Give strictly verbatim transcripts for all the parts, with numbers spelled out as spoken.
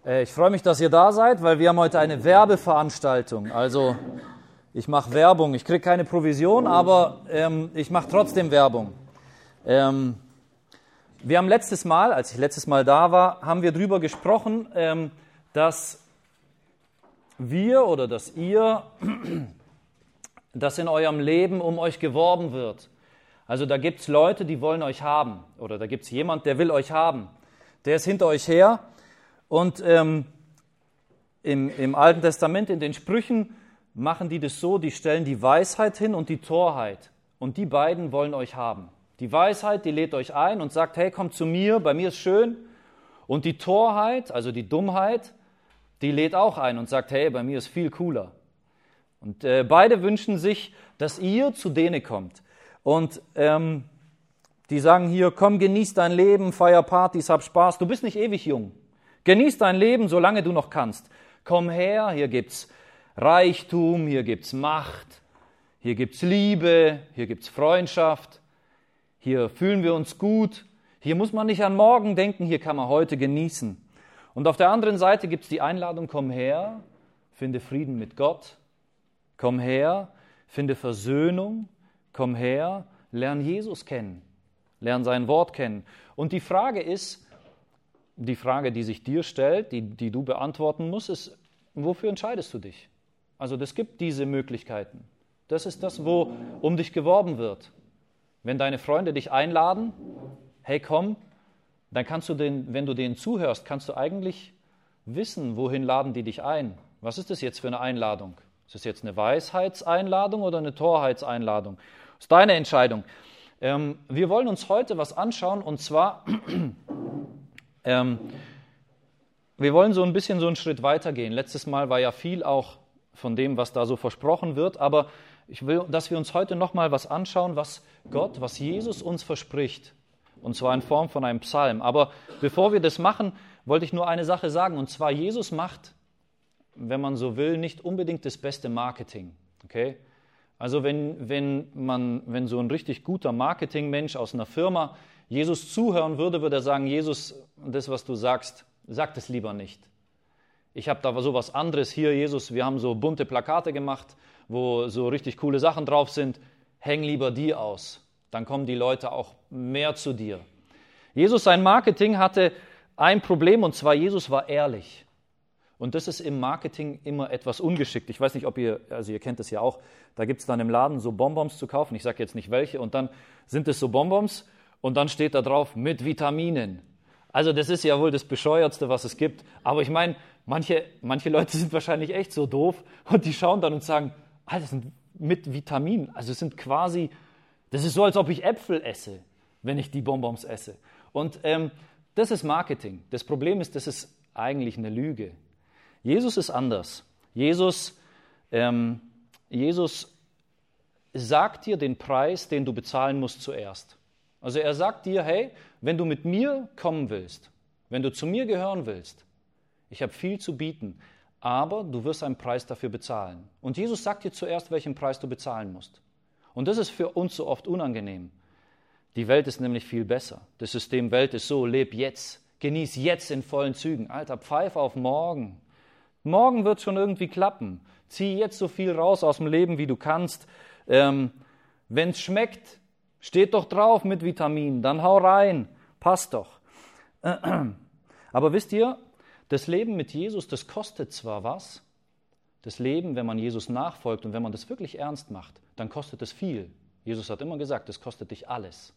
Ich freue mich, dass ihr da seid, weil wir haben heute eine Werbeveranstaltung. Also ich mache Werbung, ich kriege keine Provision, aber ähm, ich mache trotzdem Werbung. Ähm, wir haben letztes Mal, als ich letztes Mal da war, haben wir darüber gesprochen, ähm, dass wir oder dass ihr, dass in eurem Leben um euch geworben wird. Also da gibt es Leute, die wollen euch haben, oder da gibt es jemand, der will euch haben. Der ist hinter euch her. Und ähm, im, im Alten Testament, in den Sprüchen, machen die das so, die stellen die Weisheit hin und die Torheit. Und die beiden wollen euch haben. Die Weisheit, die lädt euch ein und sagt, hey, kommt zu mir, bei mir ist schön. Und die Torheit, also die Dummheit, die lädt auch ein und sagt, hey, bei mir ist viel cooler. Und äh, beide wünschen sich, dass ihr zu denen kommt. Und ähm, die sagen hier, komm, genieß dein Leben, feier Partys, hab Spaß. Du bist nicht ewig jung. Genieß dein Leben, solange du noch kannst. Komm her, hier gibt's Reichtum, hier gibt's Macht, hier gibt's Liebe, hier gibt's Freundschaft, hier fühlen wir uns gut, hier muss man nicht an morgen denken, hier kann man heute genießen. Und auf der anderen Seite gibt's die Einladung, komm her, finde Frieden mit Gott, komm her, finde Versöhnung, komm her, lern Jesus kennen, lern sein Wort kennen. Und die Frage ist, Die Frage, die sich dir stellt, die, die du beantworten musst, ist, wofür entscheidest du dich? Also es gibt diese Möglichkeiten. Das ist das, wo um dich geworben wird. Wenn deine Freunde dich einladen, hey komm, dann kannst du den, wenn du denen zuhörst, kannst du eigentlich wissen, wohin laden die dich ein. Was ist das jetzt für eine Einladung? Ist das jetzt eine Weisheitseinladung oder eine Torheitseinladung? Das ist deine Entscheidung. Ähm, wir wollen uns heute was anschauen, und zwar Ähm, wir wollen so ein bisschen so einen Schritt weitergehen. Letztes Mal war ja viel auch von dem, was da so versprochen wird, aber ich will, dass wir uns heute nochmal was anschauen, was Gott, was Jesus uns verspricht, und zwar in Form von einem Psalm. Aber bevor wir das machen, wollte ich nur eine Sache sagen, und zwar Jesus macht, wenn man so will, nicht unbedingt das beste Marketing. Okay? Also wenn, wenn, man, wenn so ein richtig guter Marketingmensch aus einer Firma Jesus zuhören würde, würde er sagen, Jesus, das, was du sagst, sag das lieber nicht. Ich habe da so was anderes hier, Jesus, wir haben so bunte Plakate gemacht, wo so richtig coole Sachen drauf sind, häng lieber die aus, dann kommen die Leute auch mehr zu dir. Jesus, sein Marketing hatte ein Problem, und zwar Jesus war ehrlich. Und das ist im Marketing immer etwas ungeschickt. Ich weiß nicht, ob ihr, also ihr kennt es ja auch, da gibt es dann im Laden so Bonbons zu kaufen, ich sage jetzt nicht welche, und dann sind es so Bonbons, und dann steht da drauf, mit Vitaminen. Also das ist ja wohl das Bescheuertste, was es gibt. Aber ich meine, manche, manche Leute sind wahrscheinlich echt so doof und die schauen dann und sagen, ah, das sind mit Vitaminen. Also es sind quasi, das ist so, als ob ich Äpfel esse, wenn ich die Bonbons esse. Und ähm, das ist Marketing. Das Problem ist, das ist eigentlich eine Lüge. Jesus ist anders. Jesus, ähm, Jesus sagt dir den Preis, den du bezahlen musst zuerst. Also er sagt dir, hey, wenn du mit mir kommen willst, wenn du zu mir gehören willst, ich habe viel zu bieten, aber du wirst einen Preis dafür bezahlen. Und Jesus sagt dir zuerst, welchen Preis du bezahlen musst. Und das ist für uns so oft unangenehm. Die Welt ist nämlich viel besser. Das System Welt ist so, leb jetzt, genieß jetzt in vollen Zügen. Alter, pfeif auf morgen. Morgen wird es schon irgendwie klappen. Zieh jetzt so viel raus aus dem Leben, wie du kannst. Ähm, wenn es schmeckt, steht doch drauf mit Vitaminen, dann hau rein, passt doch. Aber wisst ihr, das Leben mit Jesus, das kostet zwar was, das Leben, wenn man Jesus nachfolgt und wenn man das wirklich ernst macht, dann kostet es viel. Jesus hat immer gesagt, das kostet dich alles.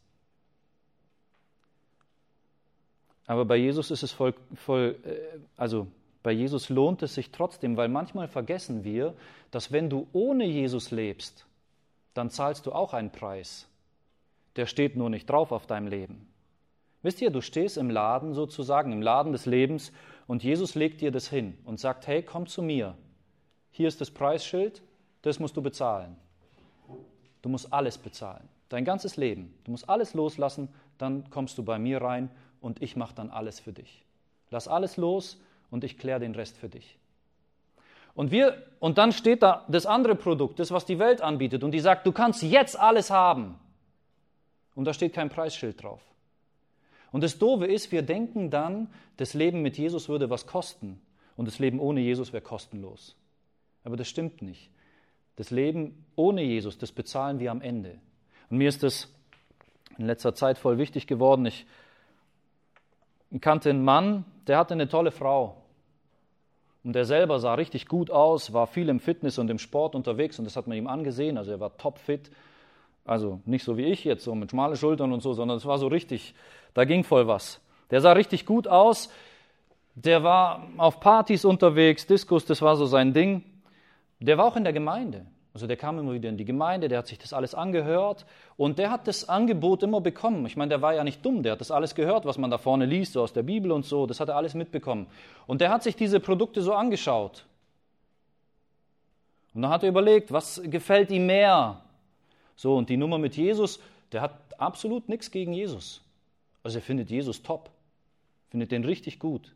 Aber bei Jesus ist es voll, voll, also bei Jesus lohnt es sich trotzdem, weil manchmal vergessen wir, dass wenn du ohne Jesus lebst, dann zahlst du auch einen Preis. Der steht nur nicht drauf auf deinem Leben. Wisst ihr, du stehst im Laden sozusagen, im Laden des Lebens, und Jesus legt dir das hin und sagt, hey, komm zu mir. Hier ist das Preisschild, das musst du bezahlen. Du musst alles bezahlen, dein ganzes Leben. Du musst alles loslassen, dann kommst du bei mir rein und ich mache dann alles für dich. Lass alles los und ich kläre den Rest für dich. Und, wir, und dann steht da das andere Produkt, das, was die Welt anbietet, und die sagt, du kannst jetzt alles haben. Und da steht kein Preisschild drauf. Und das Doofe ist, wir denken dann, das Leben mit Jesus würde was kosten und das Leben ohne Jesus wäre kostenlos. Aber das stimmt nicht. Das Leben ohne Jesus, das bezahlen wir am Ende. Und mir ist das in letzter Zeit voll wichtig geworden. Ich kannte einen Mann, der hatte eine tolle Frau. Und der selber sah richtig gut aus, war viel im Fitness und im Sport unterwegs und das hat man ihm angesehen. Also er war topfit. Also nicht so wie ich jetzt, so mit schmalen Schultern und so, sondern es war so richtig, da ging voll was. Der sah richtig gut aus, der war auf Partys unterwegs, Diskos, das war so sein Ding. Der war auch in der Gemeinde. Also der kam immer wieder in die Gemeinde, der hat sich das alles angehört und der hat das Angebot immer bekommen. Ich meine, der war ja nicht dumm, der hat das alles gehört, was man da vorne liest, so aus der Bibel und so, das hat er alles mitbekommen. Und der hat sich diese Produkte so angeschaut. Und dann hat er überlegt, was gefällt ihm mehr? So, und die Nummer mit Jesus, der hat absolut nichts gegen Jesus. Also er findet Jesus top, findet den richtig gut.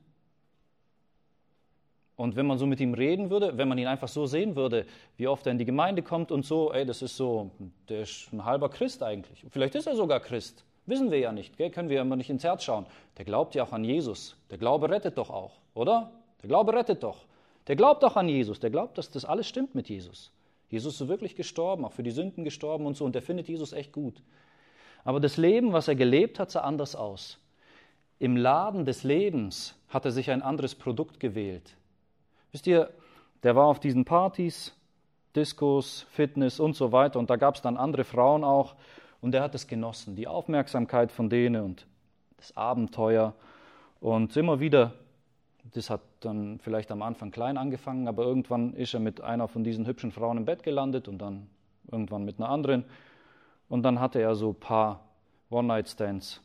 Und wenn man so mit ihm reden würde, wenn man ihn einfach so sehen würde, wie oft er in die Gemeinde kommt und so, ey, das ist so, der ist ein halber Christ eigentlich. Vielleicht ist er sogar Christ, wissen wir ja nicht, gell? Können wir ja immer nicht ins Herz schauen. Der glaubt ja auch an Jesus. Der Glaube rettet doch auch, oder? Der Glaube rettet doch. Der glaubt auch an Jesus, der glaubt, dass das alles stimmt mit Jesus. Jesus ist wirklich gestorben, auch für die Sünden gestorben und so, und der findet Jesus echt gut. Aber das Leben, was er gelebt hat, sah anders aus. Im Laden des Lebens hat er sich ein anderes Produkt gewählt. Wisst ihr, der war auf diesen Partys, Diskos, Fitness und so weiter und da gab es dann andere Frauen auch und er hat es genossen, die Aufmerksamkeit von denen und das Abenteuer und immer wieder, das hat dann vielleicht am Anfang klein angefangen, aber irgendwann ist er mit einer von diesen hübschen Frauen im Bett gelandet und dann irgendwann mit einer anderen und dann hatte er so ein paar One-Night-Stands.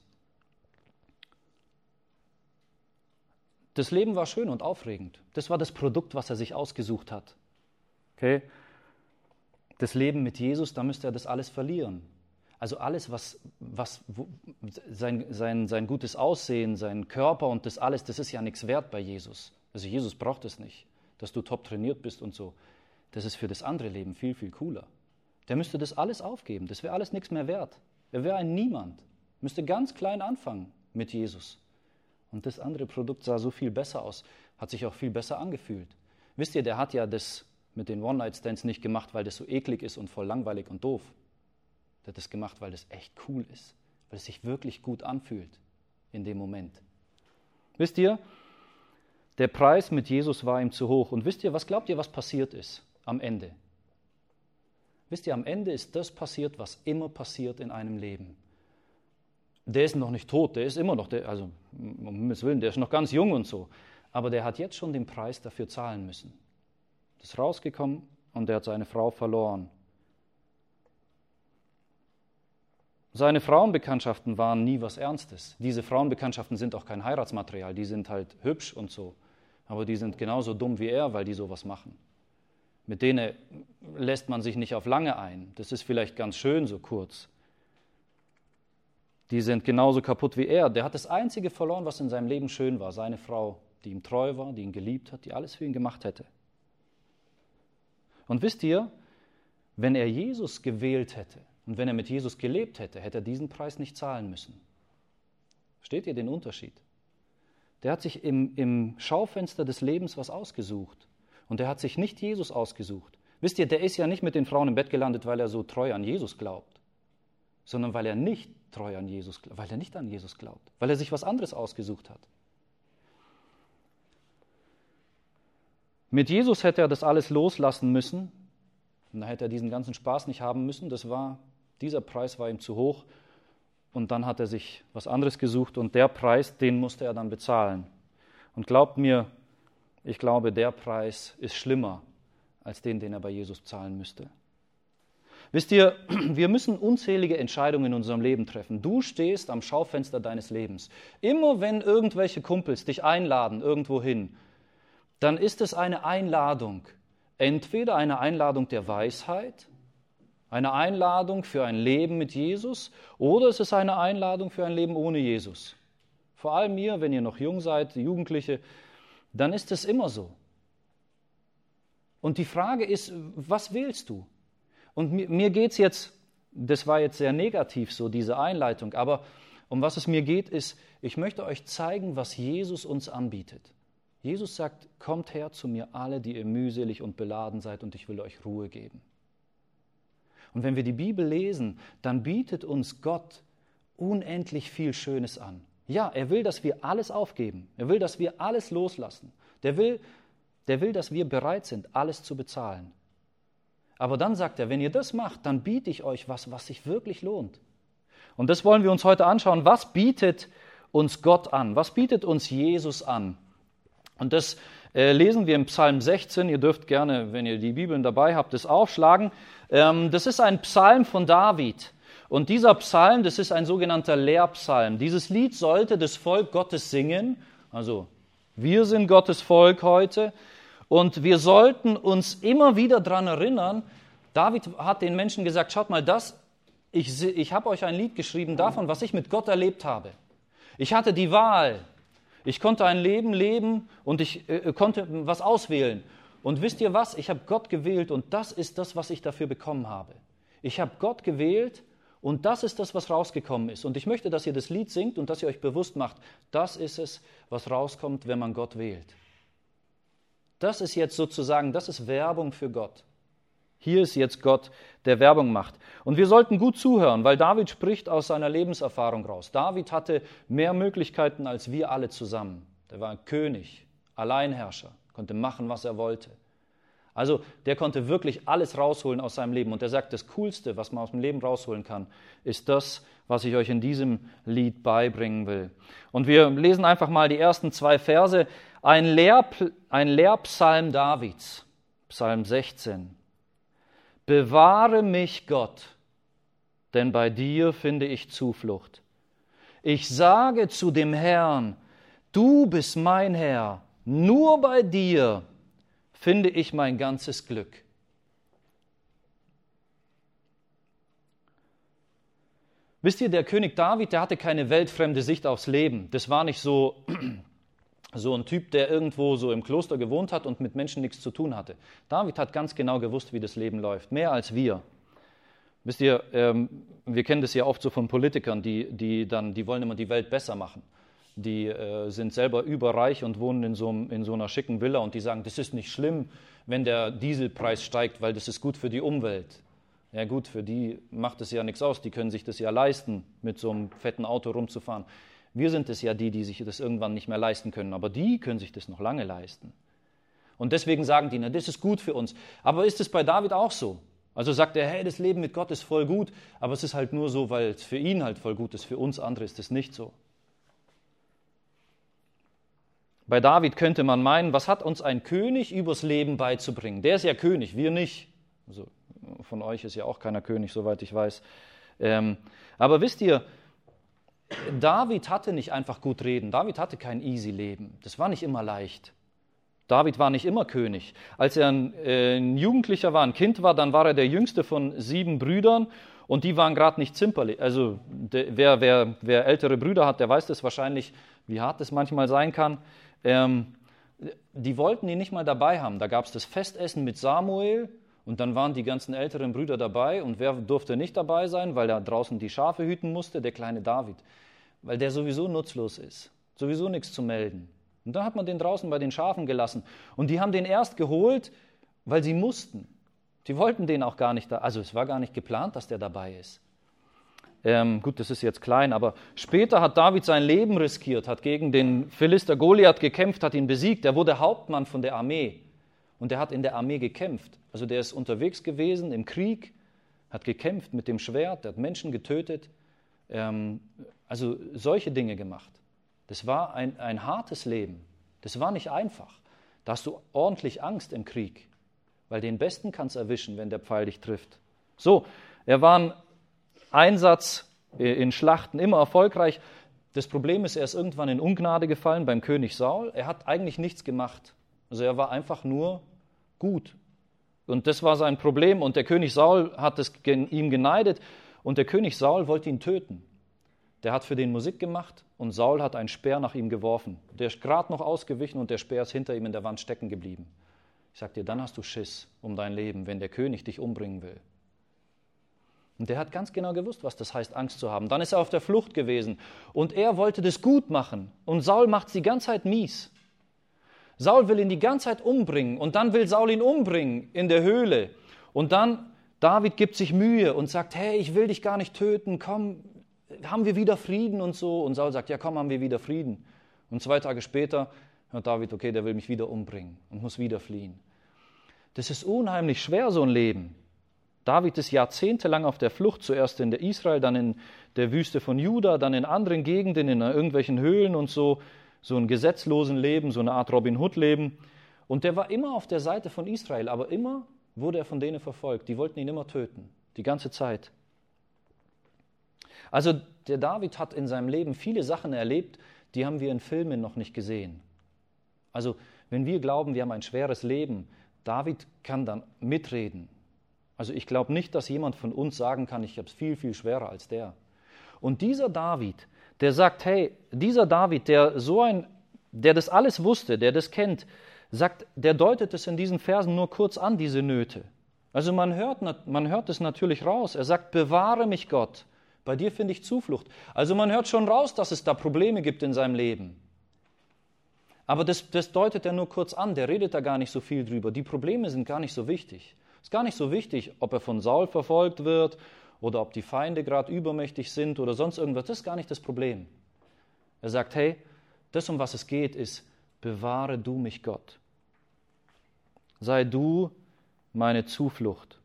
Das Leben war schön und aufregend. Das war das Produkt, was er sich ausgesucht hat. Okay? Das Leben mit Jesus, da müsste er das alles verlieren. Also alles, was, was wo, sein, sein, sein gutes Aussehen, sein Körper und das alles, das ist ja nichts wert bei Jesus. Also Jesus braucht es nicht, dass du top trainiert bist und so. Das ist für das andere Leben viel, viel cooler. Der müsste das alles aufgeben. Das wäre alles nichts mehr wert. Er wäre ein Niemand. Müsste ganz klein anfangen mit Jesus. Und das andere Produkt sah so viel besser aus, hat sich auch viel besser angefühlt. Wisst ihr, der hat ja das mit den One-Night-Stands nicht gemacht, weil das so eklig ist und voll langweilig und doof. Der hat das gemacht, weil das echt cool ist, weil es sich wirklich gut anfühlt in dem Moment. Wisst ihr, der Preis mit Jesus war ihm zu hoch. Und wisst ihr, was glaubt ihr, was passiert ist am Ende? Wisst ihr, am Ende ist das passiert, was immer passiert in einem Leben. Der ist noch nicht tot, der ist immer noch, der, also um Himmels Willen, der ist noch ganz jung und so. Aber der hat jetzt schon den Preis dafür zahlen müssen. Das ist rausgekommen und der hat seine Frau verloren. Seine Frauenbekanntschaften waren nie was Ernstes. Diese Frauenbekanntschaften sind auch kein Heiratsmaterial, die sind halt hübsch und so. Aber die sind genauso dumm wie er, weil die sowas machen. Mit denen lässt man sich nicht auf lange ein. Das ist vielleicht ganz schön so kurz. Die sind genauso kaputt wie er. Der hat das Einzige verloren, was in seinem Leben schön war. Seine Frau, die ihm treu war, die ihn geliebt hat, die alles für ihn gemacht hätte. Und wisst ihr, wenn er Jesus gewählt hätte und wenn er mit Jesus gelebt hätte, hätte er diesen Preis nicht zahlen müssen. Versteht ihr den Unterschied? Der hat sich im, im Schaufenster des Lebens was ausgesucht. Und der hat sich nicht Jesus ausgesucht. Wisst ihr, der ist ja nicht mit den Frauen im Bett gelandet, weil er so treu an Jesus glaubt, sondern weil er nicht treu an Jesus, weil er nicht an Jesus glaubt, weil er sich was anderes ausgesucht hat. Mit Jesus hätte er das alles loslassen müssen und dann hätte er diesen ganzen Spaß nicht haben müssen. Das war, dieser Preis war ihm zu hoch und dann hat er sich was anderes gesucht und der Preis, den musste er dann bezahlen. Und glaubt mir, ich glaube, der Preis ist schlimmer als den, den er bei Jesus zahlen müsste. Wisst ihr, wir müssen unzählige Entscheidungen in unserem Leben treffen. Du stehst am Schaufenster deines Lebens. Immer wenn irgendwelche Kumpels dich einladen irgendwo hin, dann ist es eine Einladung. Entweder eine Einladung der Weisheit, eine Einladung für ein Leben mit Jesus, oder es ist eine Einladung für ein Leben ohne Jesus. Vor allem ihr, wenn ihr noch jung seid, Jugendliche, dann ist es immer so. Und die Frage ist, was wählst du? Und mir, mir geht es jetzt, das war jetzt sehr negativ so, diese Einleitung, aber Um was es mir geht, ist, ich möchte euch zeigen, was Jesus uns anbietet. Jesus sagt, kommt her zu mir alle, die ihr mühselig und beladen seid, und ich will euch Ruhe geben. Und wenn wir die Bibel lesen, dann bietet uns Gott unendlich viel Schönes an. Ja, er will, dass wir alles aufgeben. Er will, dass wir alles loslassen. Der will, der will, dass wir bereit sind, alles zu bezahlen. Aber dann sagt er, wenn ihr das macht, dann biete ich euch was, was sich wirklich lohnt. Und das wollen wir uns heute anschauen. Was bietet uns Gott an? Was bietet uns Jesus an? Und das äh, lesen wir im Psalm sechzehn. Ihr dürft gerne, wenn ihr die Bibeln dabei habt, das aufschlagen. Ähm, das ist ein Psalm von David. Und dieser Psalm, das ist ein sogenannter Lehrpsalm. Dieses Lied sollte das Volk Gottes singen. Also wir sind Gottes Volk heute. Und wir sollten uns immer wieder daran erinnern, David hat den Menschen gesagt, schaut mal, das, ich, ich habe euch ein Lied geschrieben davon, was ich mit Gott erlebt habe. Ich hatte die Wahl. Ich konnte ein Leben leben und ich äh, konnte was auswählen. Und wisst ihr was? Ich habe Gott gewählt und das ist das, was ich dafür bekommen habe. Ich habe Gott gewählt und das ist das, was rausgekommen ist. Und ich möchte, dass ihr das Lied singt und dass ihr euch bewusst macht, das ist es, was rauskommt, wenn man Gott wählt. Das ist jetzt sozusagen, das ist Werbung für Gott. Hier ist jetzt Gott, der Werbung macht. Und wir sollten gut zuhören, weil David spricht aus seiner Lebenserfahrung raus. David hatte mehr Möglichkeiten als wir alle zusammen. Der war ein König, Alleinherrscher, konnte machen, was er wollte. Also der konnte wirklich alles rausholen aus seinem Leben. Und er sagt, das Coolste, was man aus dem Leben rausholen kann, ist das, was ich euch in diesem Lied beibringen will. Und wir lesen einfach mal die ersten zwei Verse. Ein, Lehrp- ein Lehrpsalm Davids, Psalm sechzehn. Bewahre mich, Gott, denn bei dir finde ich Zuflucht. Ich sage zu dem Herrn, du bist mein Herr, nur bei dir finde ich mein ganzes Glück. Wisst ihr, der König David, der hatte keine weltfremde Sicht aufs Leben. Das war nicht so, so ein Typ, der irgendwo so im Kloster gewohnt hat und mit Menschen nichts zu tun hatte. David hat ganz genau gewusst, wie das Leben läuft, mehr als wir. Wisst ihr, ähm, wir kennen das ja oft so von Politikern, die, die, dann, die wollen immer die Welt besser machen. Die äh, sind selber überreich und wohnen in so, in so einer schicken Villa und die sagen, das ist nicht schlimm, wenn der Dieselpreis steigt, weil das ist gut für die Umwelt. Ja gut, für die macht es ja nichts aus, die können sich das ja leisten, mit so einem fetten Auto rumzufahren. Wir sind es ja die, die sich das irgendwann nicht mehr leisten können, aber die können sich das noch lange leisten. Und deswegen sagen die, na, das ist gut für uns. Aber ist es bei David auch so? Also sagt er, hey, das Leben mit Gott ist voll gut, aber es ist halt nur so, weil es für ihn halt voll gut ist, für uns andere ist es nicht so. Bei David könnte man meinen, was hat uns ein König übers Leben beizubringen? Der ist ja König, wir nicht. Also von euch ist ja auch keiner König, soweit ich weiß. Ähm, aber wisst ihr, David hatte nicht einfach gut reden. David hatte kein easy Leben. Das war nicht immer leicht. David war nicht immer König. Als er ein, äh, ein Jugendlicher war, ein Kind war, dann war er der jüngste von sieben Brüdern und die waren gerade nicht zimperlich. Also der, wer, wer, wer ältere Brüder hat, der weiß das wahrscheinlich, wie hart das manchmal sein kann. Ähm, die wollten ihn nicht mal dabei haben. Da gab es das Festessen mit Samuel und dann waren die ganzen älteren Brüder dabei und wer durfte nicht dabei sein, weil er draußen die Schafe hüten musste? Der kleine David, weil der sowieso nutzlos ist, sowieso nichts zu melden. Und dann hat man den draußen bei den Schafen gelassen und die haben den erst geholt, weil sie mussten. Die wollten den auch gar nicht da, also es war gar nicht geplant, dass der dabei ist. Ähm, gut, das ist jetzt klein, aber später hat David sein Leben riskiert, hat gegen den Philister Goliath gekämpft, hat ihn besiegt. Er wurde Hauptmann von der Armee und er hat in der Armee gekämpft. Also der ist unterwegs gewesen im Krieg, hat gekämpft mit dem Schwert, der hat Menschen getötet, ähm, also solche Dinge gemacht. Das war ein, ein hartes Leben, das war nicht einfach. Da hast du ordentlich Angst im Krieg, weil den Besten kannst du erwischen, wenn der Pfeil dich trifft. So, er war ein Einsatz in Schlachten immer erfolgreich. Das Problem ist, er ist irgendwann in Ungnade gefallen beim König Saul. Er hat eigentlich nichts gemacht. Also er war einfach nur gut. Und das war sein Problem. Und der König Saul hat es ihm geneidet. Und der König Saul wollte ihn töten. Der hat für den Musik gemacht und Saul hat einen Speer nach ihm geworfen. Der ist gerade noch ausgewichen und der Speer ist hinter ihm in der Wand stecken geblieben. Ich sag dir, dann hast du Schiss um dein Leben, wenn der König dich umbringen will. Und der hat ganz genau gewusst, was das heißt, Angst zu haben. Dann ist er auf der Flucht gewesen und er wollte das gut machen. Und Saul macht es die ganze Zeit mies. Saul will ihn die ganze Zeit umbringen und dann will Saul ihn umbringen in der Höhle. Und dann, David gibt sich Mühe und sagt, hey, ich will dich gar nicht töten, komm, haben wir wieder Frieden und so. Und Saul sagt, ja komm, haben wir wieder Frieden. Und zwei Tage später hört David, okay, der will mich wieder umbringen und muss wieder fliehen. Das ist unheimlich schwer, so ein Leben. David ist jahrzehntelang auf der Flucht, zuerst in der Israel, dann in der Wüste von Juda, dann in anderen Gegenden, in irgendwelchen Höhlen und so, so ein gesetzlosen Leben, so eine Art Robin Hood-Leben. Und der war immer auf der Seite von Israel, aber immer wurde er von denen verfolgt. Die wollten ihn immer töten, die ganze Zeit. Also der David hat in seinem Leben viele Sachen erlebt, die haben wir in Filmen noch nicht gesehen. Also wenn wir glauben, wir haben ein schweres Leben, David kann dann mitreden. Also ich glaube nicht, dass jemand von uns sagen kann, ich habe es viel, viel schwerer als der. Und dieser David, der sagt, hey, dieser David, der so ein, der das alles wusste, der das kennt, sagt, der deutet es in diesen Versen nur kurz an, diese Nöte. Also man hört, man hört es natürlich raus. Er sagt, bewahre mich Gott, bei dir finde ich Zuflucht. Also man hört schon raus, dass es da Probleme gibt in seinem Leben. Aber das, das deutet er nur kurz an, der redet da gar nicht so viel drüber. Die Probleme sind gar nicht so wichtig. Es ist gar nicht so wichtig, ob er von Saul verfolgt wird oder ob die Feinde gerade übermächtig sind oder sonst irgendwas. Das ist gar nicht das Problem. Er sagt, hey, das, um was es geht, ist, bewahre du mich Gott. Sei du meine Zuflucht.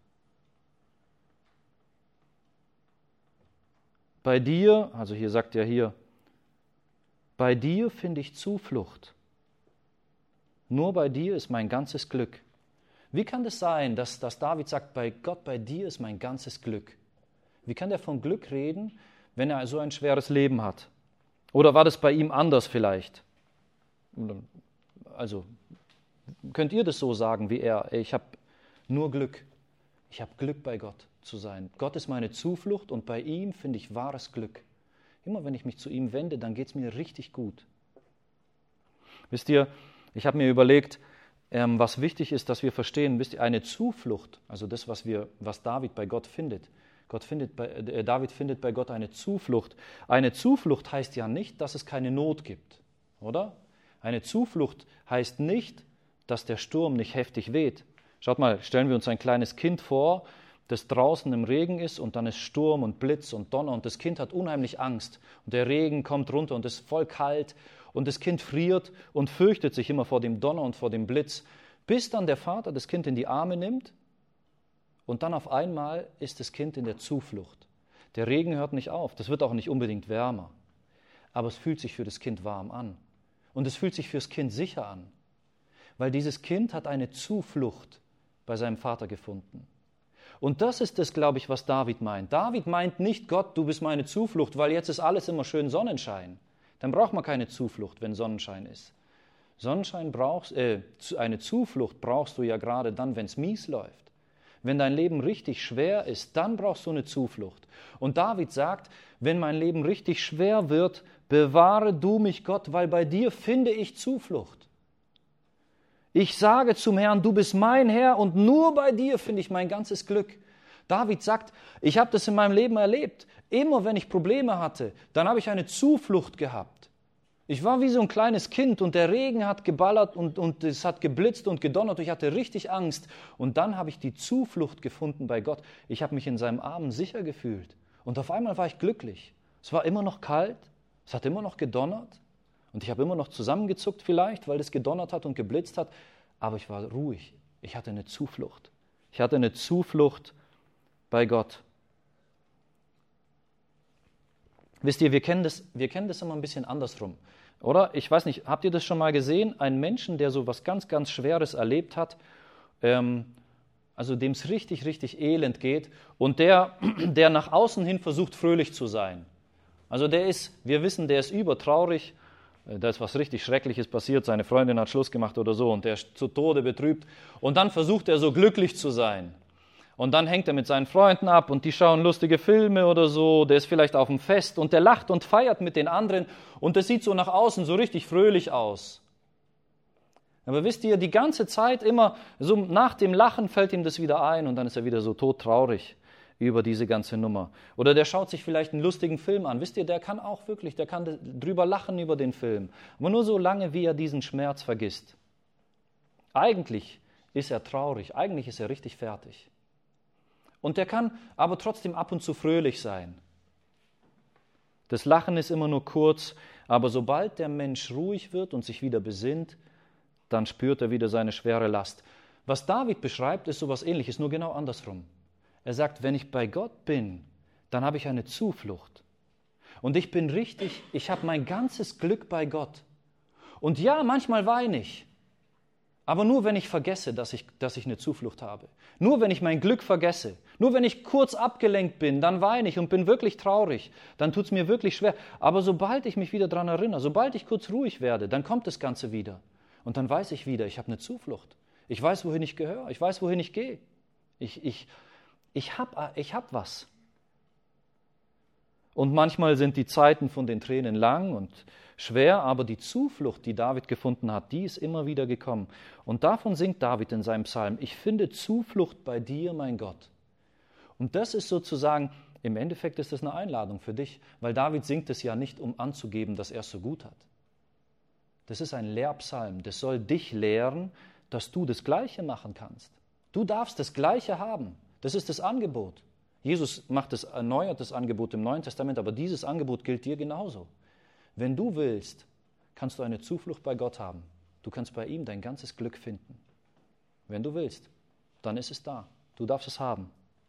Bei dir, also hier sagt er hier, bei dir finde ich Zuflucht. Nur bei dir ist mein ganzes Glück. Wie kann das sein, dass, dass David sagt, bei Gott, bei dir ist mein ganzes Glück? Wie kann der von Glück reden, wenn er so ein schweres Leben hat? Oder war das bei ihm anders vielleicht? Also, könnt ihr das so sagen wie er? Ich habe nur Glück. Ich habe Glück, bei Gott zu sein. Gott ist meine Zuflucht und bei ihm finde ich wahres Glück. Immer wenn ich mich zu ihm wende, dann geht es mir richtig gut. Wisst ihr, ich habe mir überlegt, ähm, was wichtig ist, dass wir verstehen, wisst ihr, eine Zuflucht, also das, was, wir, was David bei Gott findet. Gott findet bei, äh, David findet bei Gott eine Zuflucht. Eine Zuflucht heißt ja nicht, dass es keine Not gibt, oder? Eine Zuflucht heißt nicht, dass der Sturm nicht heftig weht. Schaut mal, stellen wir uns ein kleines Kind vor, das draußen im Regen ist und dann ist Sturm und Blitz und Donner und das Kind hat unheimlich Angst und der Regen kommt runter und es ist voll kalt und das Kind friert und fürchtet sich immer vor dem Donner und vor dem Blitz, bis dann der Vater das Kind in die Arme nimmt und dann auf einmal ist das Kind in der Zuflucht. Der Regen hört nicht auf, das wird auch nicht unbedingt wärmer, aber es fühlt sich für das Kind warm an und es fühlt sich für das Kind sicher an, weil dieses Kind hat eine Zuflucht bei seinem Vater gefunden. Und das ist das, glaube ich, was David meint. David meint nicht, Gott, du bist meine Zuflucht, weil jetzt ist alles immer schön Sonnenschein. Dann braucht man keine Zuflucht, wenn Sonnenschein ist. Sonnenschein brauchst, äh, eine Zuflucht brauchst du ja gerade dann, wenn es mies läuft. Wenn dein Leben richtig schwer ist, dann brauchst du eine Zuflucht. Und David sagt, wenn mein Leben richtig schwer wird, bewahre du mich, Gott, weil bei dir finde ich Zuflucht. Ich sage zum Herrn, du bist mein Herr und nur bei dir finde ich mein ganzes Glück. David sagt, ich habe das in meinem Leben erlebt. Immer wenn ich Probleme hatte, dann habe ich eine Zuflucht gehabt. Ich war wie so ein kleines Kind und der Regen hat geballert und, und es hat geblitzt und gedonnert und ich hatte richtig Angst. Und dann habe ich die Zuflucht gefunden bei Gott. Ich habe mich in seinem Arm sicher gefühlt. Und auf einmal war ich glücklich. Es war immer noch kalt, es hat immer noch gedonnert. Und ich habe immer noch zusammengezuckt vielleicht, weil es gedonnert hat und geblitzt hat. Aber ich war ruhig. Ich hatte eine Zuflucht. Ich hatte eine Zuflucht bei Gott. Wisst ihr, wir kennen das, wir kennen das immer ein bisschen andersrum. Oder? Ich weiß nicht, habt ihr das schon mal gesehen? Ein Menschen, der so was ganz, ganz Schweres erlebt hat, ähm, also dem es richtig, richtig elend geht und der, der nach außen hin versucht, fröhlich zu sein. Also der ist, wir wissen, der ist übertraurig. Da ist was richtig Schreckliches passiert, seine Freundin hat Schluss gemacht oder so und der ist zu Tode betrübt. Und dann versucht er so glücklich zu sein. Und dann hängt er mit seinen Freunden ab und die schauen lustige Filme oder so. Der ist vielleicht auf dem Fest und der lacht und feiert mit den anderen und das sieht so nach außen so richtig fröhlich aus. Aber wisst ihr, die ganze Zeit immer, so nach dem Lachen fällt ihm das wieder ein und dann ist er wieder so todtraurig. über diese ganze Nummer. Oder der schaut sich vielleicht einen lustigen Film an. Wisst ihr, der kann auch wirklich, der kann drüber lachen über den Film. Aber nur so lange, wie er diesen Schmerz vergisst. Eigentlich ist er traurig, eigentlich ist er richtig fertig. Und der kann aber trotzdem ab und zu fröhlich sein. Das Lachen ist immer nur kurz, aber sobald der Mensch ruhig wird und sich wieder besinnt, dann spürt er wieder seine schwere Last. Was David beschreibt, ist sowas Ähnliches, nur genau andersrum. Er sagt, wenn ich bei Gott bin, dann habe ich eine Zuflucht. Und ich bin richtig, ich habe mein ganzes Glück bei Gott. Und ja, manchmal weine ich. Aber nur, wenn ich vergesse, dass ich, dass ich eine Zuflucht habe. Nur, wenn ich mein Glück vergesse. Nur, wenn ich kurz abgelenkt bin, dann weine ich und bin wirklich traurig. Dann tut es mir wirklich schwer. Aber sobald ich mich wieder daran erinnere, sobald ich kurz ruhig werde, dann kommt das Ganze wieder. Und dann weiß ich wieder, ich habe eine Zuflucht. Ich weiß, wohin ich gehöre. Ich weiß, wohin ich gehe. Ich, ich, ich habe ich hab was. Und manchmal sind die Zeiten von den Tränen lang und schwer, aber die Zuflucht, die David gefunden hat, die ist immer wieder gekommen. Und davon singt David in seinem Psalm, ich finde Zuflucht bei dir, mein Gott. Und das ist sozusagen, im Endeffekt ist das eine Einladung für dich, weil David singt es ja nicht, um anzugeben, dass er es so gut hat. Das ist ein Lehrpsalm, das soll dich lehren, dass du das Gleiche machen kannst. Du darfst das Gleiche haben, das ist das Angebot. Jesus macht das, erneuert das Angebot im Neuen Testament, aber dieses Angebot gilt dir genauso. Wenn du willst, kannst du eine Zuflucht bei Gott haben. Du kannst bei ihm dein ganzes Glück finden. Wenn du willst, dann ist es da. Du darfst es haben.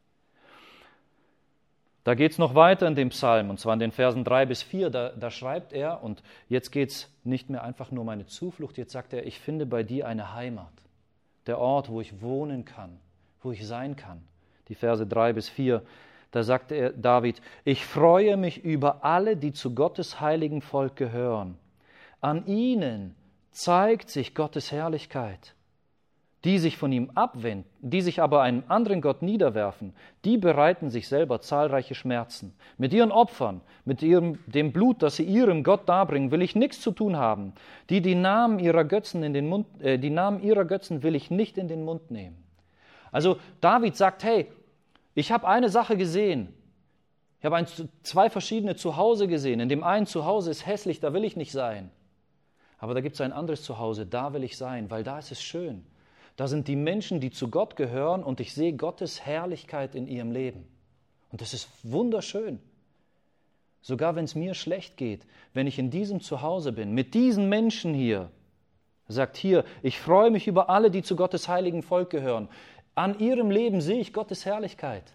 Da geht es noch weiter in dem Psalm, und zwar in den Versen drei bis vier, da, da schreibt er, und jetzt geht es nicht mehr einfach nur um meine Zuflucht, jetzt sagt er, ich finde bei dir eine Heimat, der Ort, wo ich wohnen kann, wo ich sein kann. Die Verse drei bis vier, da sagt er, David, ich freue mich über alle, die zu Gottes heiligen Volk gehören. An ihnen zeigt sich Gottes Herrlichkeit. Die sich von ihm abwenden, die sich aber einem anderen Gott niederwerfen, die bereiten sich selber zahlreiche Schmerzen. Mit ihren Opfern, mit ihrem, dem Blut, das sie ihrem Gott darbringen, will ich nichts zu tun haben. Die, die Namen ihrer Götzen in den Mund, äh, die Namen ihrer Götzen will ich nicht in den Mund nehmen. Also David sagt, hey, ich habe eine Sache gesehen. Ich habe ein, zwei verschiedene Zuhause gesehen. In dem einen Zuhause ist hässlich, da will ich nicht sein. Aber da gibt es ein anderes Zuhause, da will ich sein, weil da ist es schön. Da sind die Menschen, die zu Gott gehören, und ich sehe Gottes Herrlichkeit in ihrem Leben. Und das ist wunderschön. Sogar wenn es mir schlecht geht, wenn ich in diesem Zuhause bin, mit diesen Menschen hier, sagt hier, ich freue mich über alle, die zu Gottes heiligen Volk gehören. An ihrem Leben sehe ich Gottes Herrlichkeit.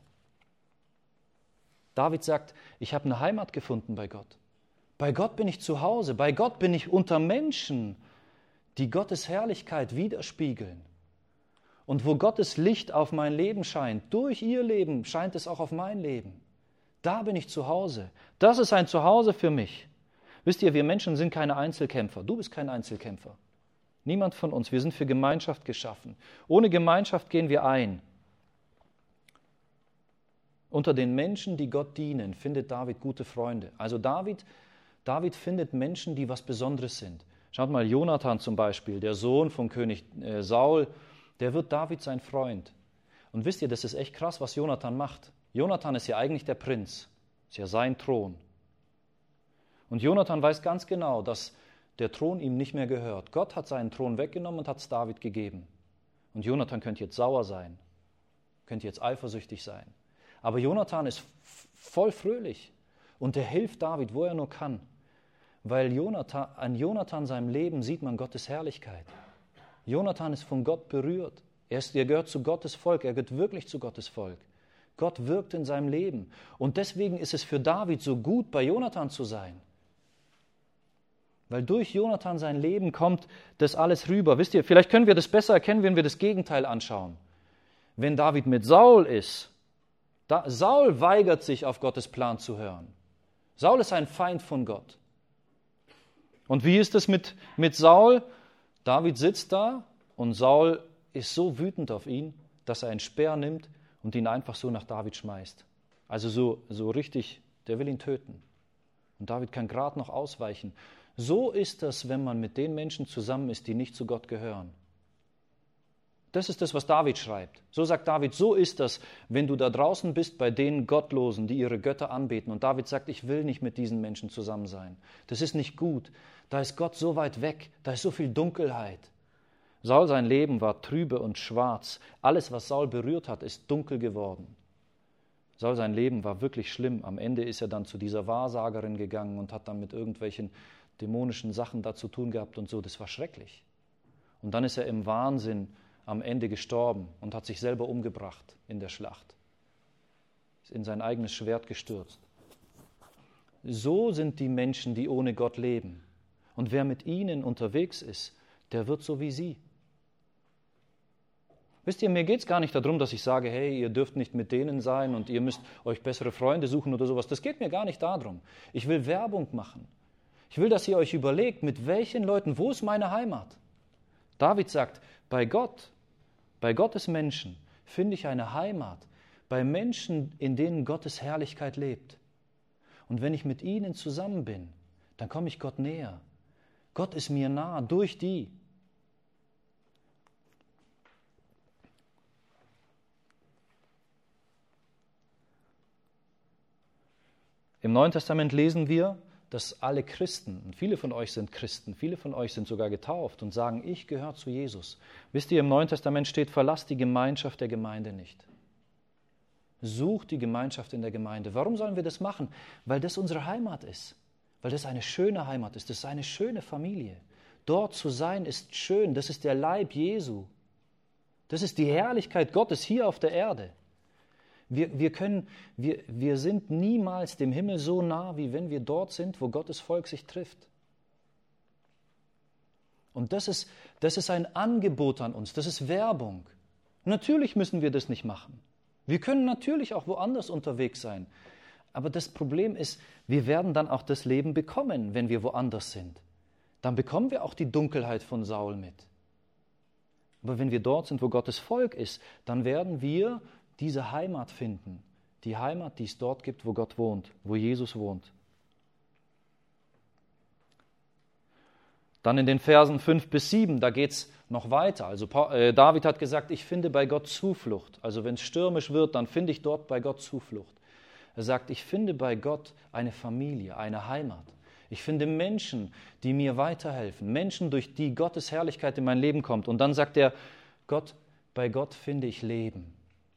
David sagt, ich habe eine Heimat gefunden bei Gott. Bei Gott bin ich zu Hause, bei Gott bin ich unter Menschen, die Gottes Herrlichkeit widerspiegeln. Und wo Gottes Licht auf mein Leben scheint, durch ihr Leben scheint es auch auf mein Leben. Da bin ich zu Hause. Das ist ein Zuhause für mich. Wisst ihr, wir Menschen sind keine Einzelkämpfer. Du bist kein Einzelkämpfer. Niemand von uns. Wir sind für Gemeinschaft geschaffen. Ohne Gemeinschaft gehen wir ein. Unter den Menschen, die Gott dienen, findet David gute Freunde. Also David, David findet Menschen, die was Besonderes sind. Schaut mal, Jonathan zum Beispiel, der Sohn von König äh, Saul, der wird David sein Freund. Und wisst ihr, das ist echt krass, was Jonathan macht. Jonathan ist ja eigentlich der Prinz, ist ja sein Thron. Und Jonathan weiß ganz genau, dass der Thron ihm nicht mehr gehört. Gott hat seinen Thron weggenommen und hat es David gegeben. Und Jonathan könnte jetzt sauer sein, könnte jetzt eifersüchtig sein. Aber Jonathan ist voll fröhlich und er hilft David, wo er nur kann. Weil Jonathan, an Jonathan seinem Leben sieht man Gottes Herrlichkeit. Jonathan ist von Gott berührt. Er, ist, er gehört zu Gottes Volk, er gehört wirklich zu Gottes Volk. Gott wirkt in seinem Leben. Und deswegen ist es für David so gut, bei Jonathan zu sein. Weil durch Jonathan sein Leben kommt das alles rüber. Wisst ihr, vielleicht können wir das besser erkennen, wenn wir das Gegenteil anschauen. Wenn David mit Saul ist, da, Saul weigert sich, auf Gottes Plan zu hören. Saul ist ein Feind von Gott. Und wie ist es mit, mit Saul? David sitzt da und Saul ist so wütend auf ihn, dass er einen Speer nimmt und ihn einfach so nach David schmeißt. Also so, so richtig, der will ihn töten. Und David kann gerade noch ausweichen. So ist das, wenn man mit den Menschen zusammen ist, die nicht zu Gott gehören. Das ist das, was David schreibt. So sagt David, so ist das, wenn du da draußen bist bei den Gottlosen, die ihre Götter anbeten. Und David sagt, ich will nicht mit diesen Menschen zusammen sein. Das ist nicht gut. Da ist Gott so weit weg, da ist so viel Dunkelheit. Saul, sein Leben war trübe und schwarz. Alles, was Saul berührt hat, ist dunkel geworden. Saul, sein Leben war wirklich schlimm. Am Ende ist er dann zu dieser Wahrsagerin gegangen und hat dann mit irgendwelchen dämonischen Sachen da zu tun gehabt und so. Das war schrecklich. Und dann ist er im Wahnsinn am Ende gestorben und hat sich selber umgebracht in der Schlacht. Ist in sein eigenes Schwert gestürzt. So sind die Menschen, die ohne Gott leben. Und wer mit ihnen unterwegs ist, der wird so wie sie. Wisst ihr, mir geht es gar nicht darum, dass ich sage, hey, ihr dürft nicht mit denen sein und ihr müsst euch bessere Freunde suchen oder sowas. Das geht mir gar nicht darum. Ich will Werbung machen. Ich will, dass ihr euch überlegt, mit welchen Leuten, wo ist meine Heimat? David sagt, bei Gott, bei Gottes Menschen finde ich eine Heimat, bei Menschen, in denen Gottes Herrlichkeit lebt. Und wenn ich mit ihnen zusammen bin, dann komme ich Gott näher. Gott ist mir nah durch die. Im Neuen Testament lesen wir, dass alle Christen, und viele von euch sind Christen, viele von euch sind sogar getauft und sagen, ich gehöre zu Jesus. Wisst ihr, im Neuen Testament steht, verlasst die Gemeinschaft der Gemeinde nicht. Sucht die Gemeinschaft in der Gemeinde. Warum sollen wir das machen? Weil das unsere Heimat ist. Weil das eine schöne Heimat ist. Das ist eine schöne Familie. Dort zu sein ist schön. Das ist der Leib Jesu. Das ist die Herrlichkeit Gottes hier auf der Erde. Wir, wir, können, wir, wir sind niemals dem Himmel so nah, wie wenn wir dort sind, wo Gottes Volk sich trifft. Und das ist, das ist ein Angebot an uns, das ist Werbung. Natürlich müssen wir das nicht machen. Wir können natürlich auch woanders unterwegs sein. Aber das Problem ist, wir werden dann auch das Leben bekommen, wenn wir woanders sind. Dann bekommen wir auch die Dunkelheit von Saul mit. Aber wenn wir dort sind, wo Gottes Volk ist, dann werden wir diese Heimat finden. Die Heimat, die es dort gibt, wo Gott wohnt, wo Jesus wohnt. Dann in den Versen fünf bis sieben, da geht es noch weiter. Also David hat gesagt, ich finde bei Gott Zuflucht. Also wenn es stürmisch wird, dann finde ich dort bei Gott Zuflucht. Er sagt, ich finde bei Gott eine Familie, eine Heimat. Ich finde Menschen, die mir weiterhelfen. Menschen, durch die Gottes Herrlichkeit in mein Leben kommt. Und dann sagt er, Gott, bei Gott finde ich Leben.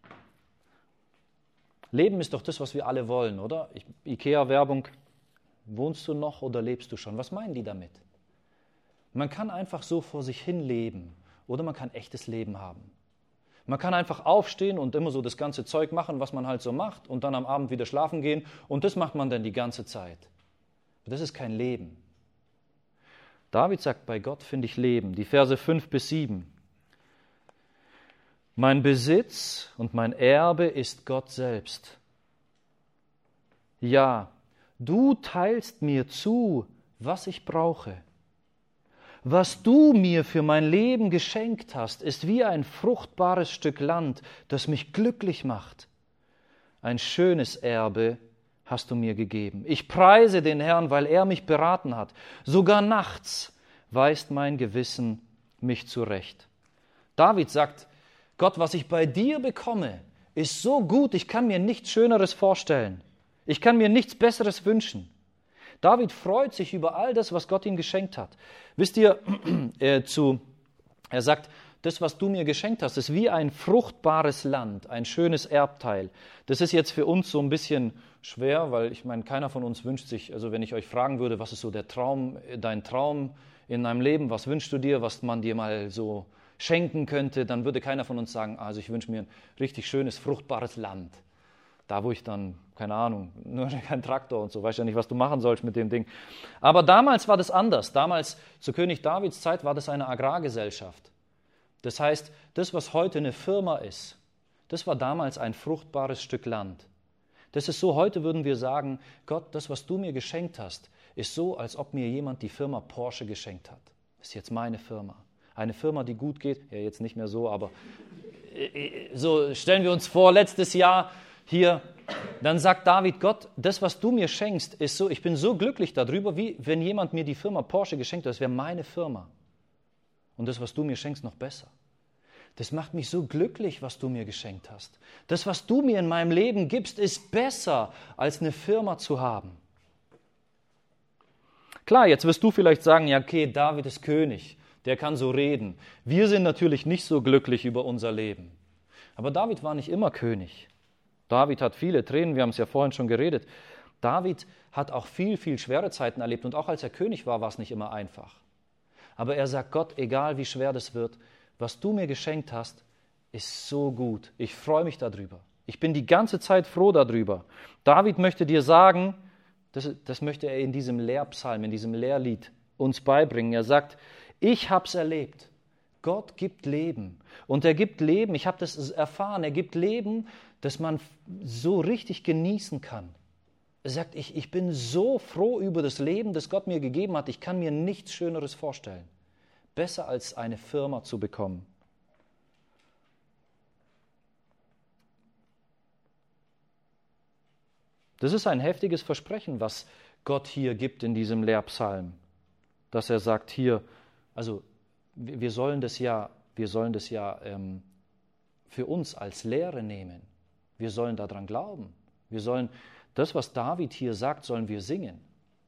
Leben ist doch das, was wir alle wollen, oder? Ikea-Werbung, wohnst du noch oder lebst du schon? Was meinen die damit? Man kann einfach so vor sich hin leben oder man kann echtes Leben haben. Man kann einfach aufstehen und immer so das ganze Zeug machen, was man halt so macht und dann am Abend wieder schlafen gehen und das macht man dann die ganze Zeit. Das ist kein Leben. David sagt, bei Gott finde ich Leben. Die Verse fünf bis sieben. Mein Besitz und mein Erbe ist Gott selbst. Ja, du teilst mir zu, was ich brauche. Was du mir für mein Leben geschenkt hast, ist wie ein fruchtbares Stück Land, das mich glücklich macht. Ein schönes Erbe hast du mir gegeben. Ich preise den Herrn, weil er mich beraten hat. Sogar nachts weist mein Gewissen mich zurecht. David sagt, Gott, was ich bei dir bekomme, ist so gut, ich kann mir nichts Schöneres vorstellen. Ich kann mir nichts Besseres wünschen. David freut sich über all das, was Gott ihm geschenkt hat. Wisst ihr, äh, zu, er sagt, das, was du mir geschenkt hast, ist wie ein fruchtbares Land, ein schönes Erbteil. Das ist jetzt für uns so ein bisschen schwer, weil ich meine, keiner von uns wünscht sich, also wenn ich euch fragen würde, was ist so der Traum, dein Traum in deinem Leben, was wünschst du dir, was man dir mal so schenken könnte, dann würde keiner von uns sagen, also ich wünsche mir ein richtig schönes, fruchtbares Land. Da, wo ich dann, keine Ahnung, nur kein Traktor und so, weiß ja nicht, was du machen sollst mit dem Ding. Aber damals war das anders. Damals, zu König Davids Zeit, war das eine Agrargesellschaft. Das heißt, das, was heute eine Firma ist, das war damals ein fruchtbares Stück Land. Das ist so, heute würden wir sagen, Gott, das, was du mir geschenkt hast, ist so, als ob mir jemand die Firma Porsche geschenkt hat. Das ist jetzt meine Firma. Eine Firma, die gut geht, ja jetzt nicht mehr so, aber so stellen wir uns vor, letztes Jahr hier, dann sagt David, Gott, das, was du mir schenkst, ist so, ich bin so glücklich darüber, wie wenn jemand mir die Firma Porsche geschenkt hat, das wäre meine Firma. Und das, was du mir schenkst, noch besser. Das macht mich so glücklich, was du mir geschenkt hast. Das, was du mir in meinem Leben gibst, ist besser, als eine Firma zu haben. Klar, jetzt wirst du vielleicht sagen, ja okay, David ist König, der kann so reden. Wir sind natürlich nicht so glücklich über unser Leben. Aber David war nicht immer König. David hat viele Tränen, wir haben es ja vorhin schon geredet. David hat auch viel, viel schwere Zeiten erlebt und auch als er König war, war es nicht immer einfach. Aber er sagt, Gott, egal wie schwer das wird, was du mir geschenkt hast, ist so gut. Ich freue mich darüber. Ich bin die ganze Zeit froh darüber. David möchte dir sagen, das, das möchte er in diesem Lehrpsalm, in diesem Lehrlied uns beibringen. Er sagt, ich habe es erlebt. Gott gibt Leben. Und er gibt Leben, ich habe das erfahren, er gibt Leben, das man so richtig genießen kann. Er sagt, ich, ich bin so froh über das Leben, das Gott mir gegeben hat. Ich kann mir nichts Schöneres vorstellen. Besser als eine Firma zu bekommen. Das ist ein heftiges Versprechen, was Gott hier gibt in diesem Lehrpsalm. Dass er sagt hier, also wir sollen das ja, wir sollen das ja ähm, für uns als Lehre nehmen. Wir sollen daran glauben. Wir sollen, das, was David hier sagt, sollen wir singen.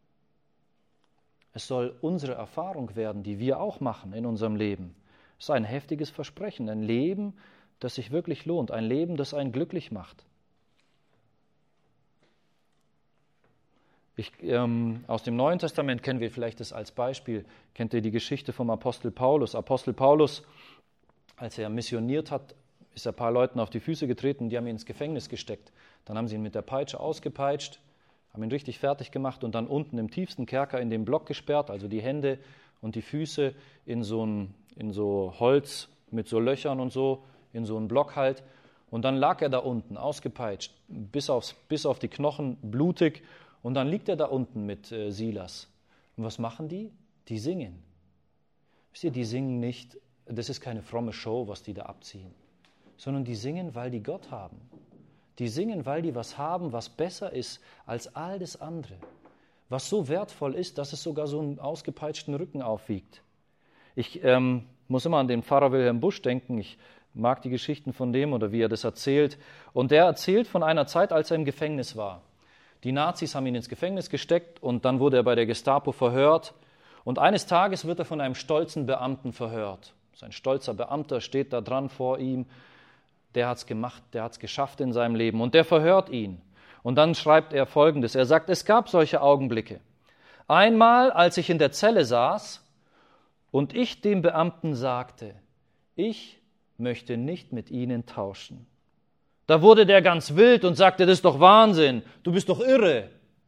Es soll unsere Erfahrung werden, die wir auch machen in unserem Leben. Es ist ein heftiges Versprechen, ein Leben, das sich wirklich lohnt, ein Leben, das einen glücklich macht. Ich, ähm, aus dem Neuen Testament kennen wir vielleicht das als Beispiel, kennt ihr die Geschichte vom Apostel Paulus. Apostel Paulus, als er missioniert hat, ist er ein paar Leuten auf die Füße getreten, die haben ihn ins Gefängnis gesteckt. Dann haben sie ihn mit der Peitsche ausgepeitscht, haben ihn richtig fertig gemacht und dann unten im tiefsten Kerker in den Block gesperrt, also die Hände und die Füße in so, ein, in so Holz mit so Löchern und so, in so einen Block halt. Und dann lag er da unten, ausgepeitscht, bis, aufs, bis auf die Knochen, blutig. Und dann liegt er da unten mit äh, Silas. Und was machen die? Die singen. Wisst ihr, die singen nicht, das ist keine fromme Show, was die da abziehen, sondern die singen, weil die Gott haben. Die singen, weil die was haben, was besser ist als all das andere. Was so wertvoll ist, dass es sogar so einen ausgepeitschten Rücken aufwiegt. Ich ähm, muss immer an den Pfarrer Wilhelm Busch denken. Ich mag die Geschichten von dem oder wie er das erzählt. Und der erzählt von einer Zeit, als er im Gefängnis war. Die Nazis haben ihn ins Gefängnis gesteckt und dann wurde er bei der Gestapo verhört. Und eines Tages wird er von einem stolzen Beamten verhört. Sein stolzer Beamter steht da dran vor ihm. Der hat es gemacht, der hat es geschafft in seinem Leben und der verhört ihn. Und dann schreibt er Folgendes, er sagt, es gab solche Augenblicke. Einmal, als ich in der Zelle saß und ich dem Beamten sagte, ich möchte nicht mit Ihnen tauschen. Da wurde der ganz wild und sagte, das ist doch Wahnsinn, du bist doch irre.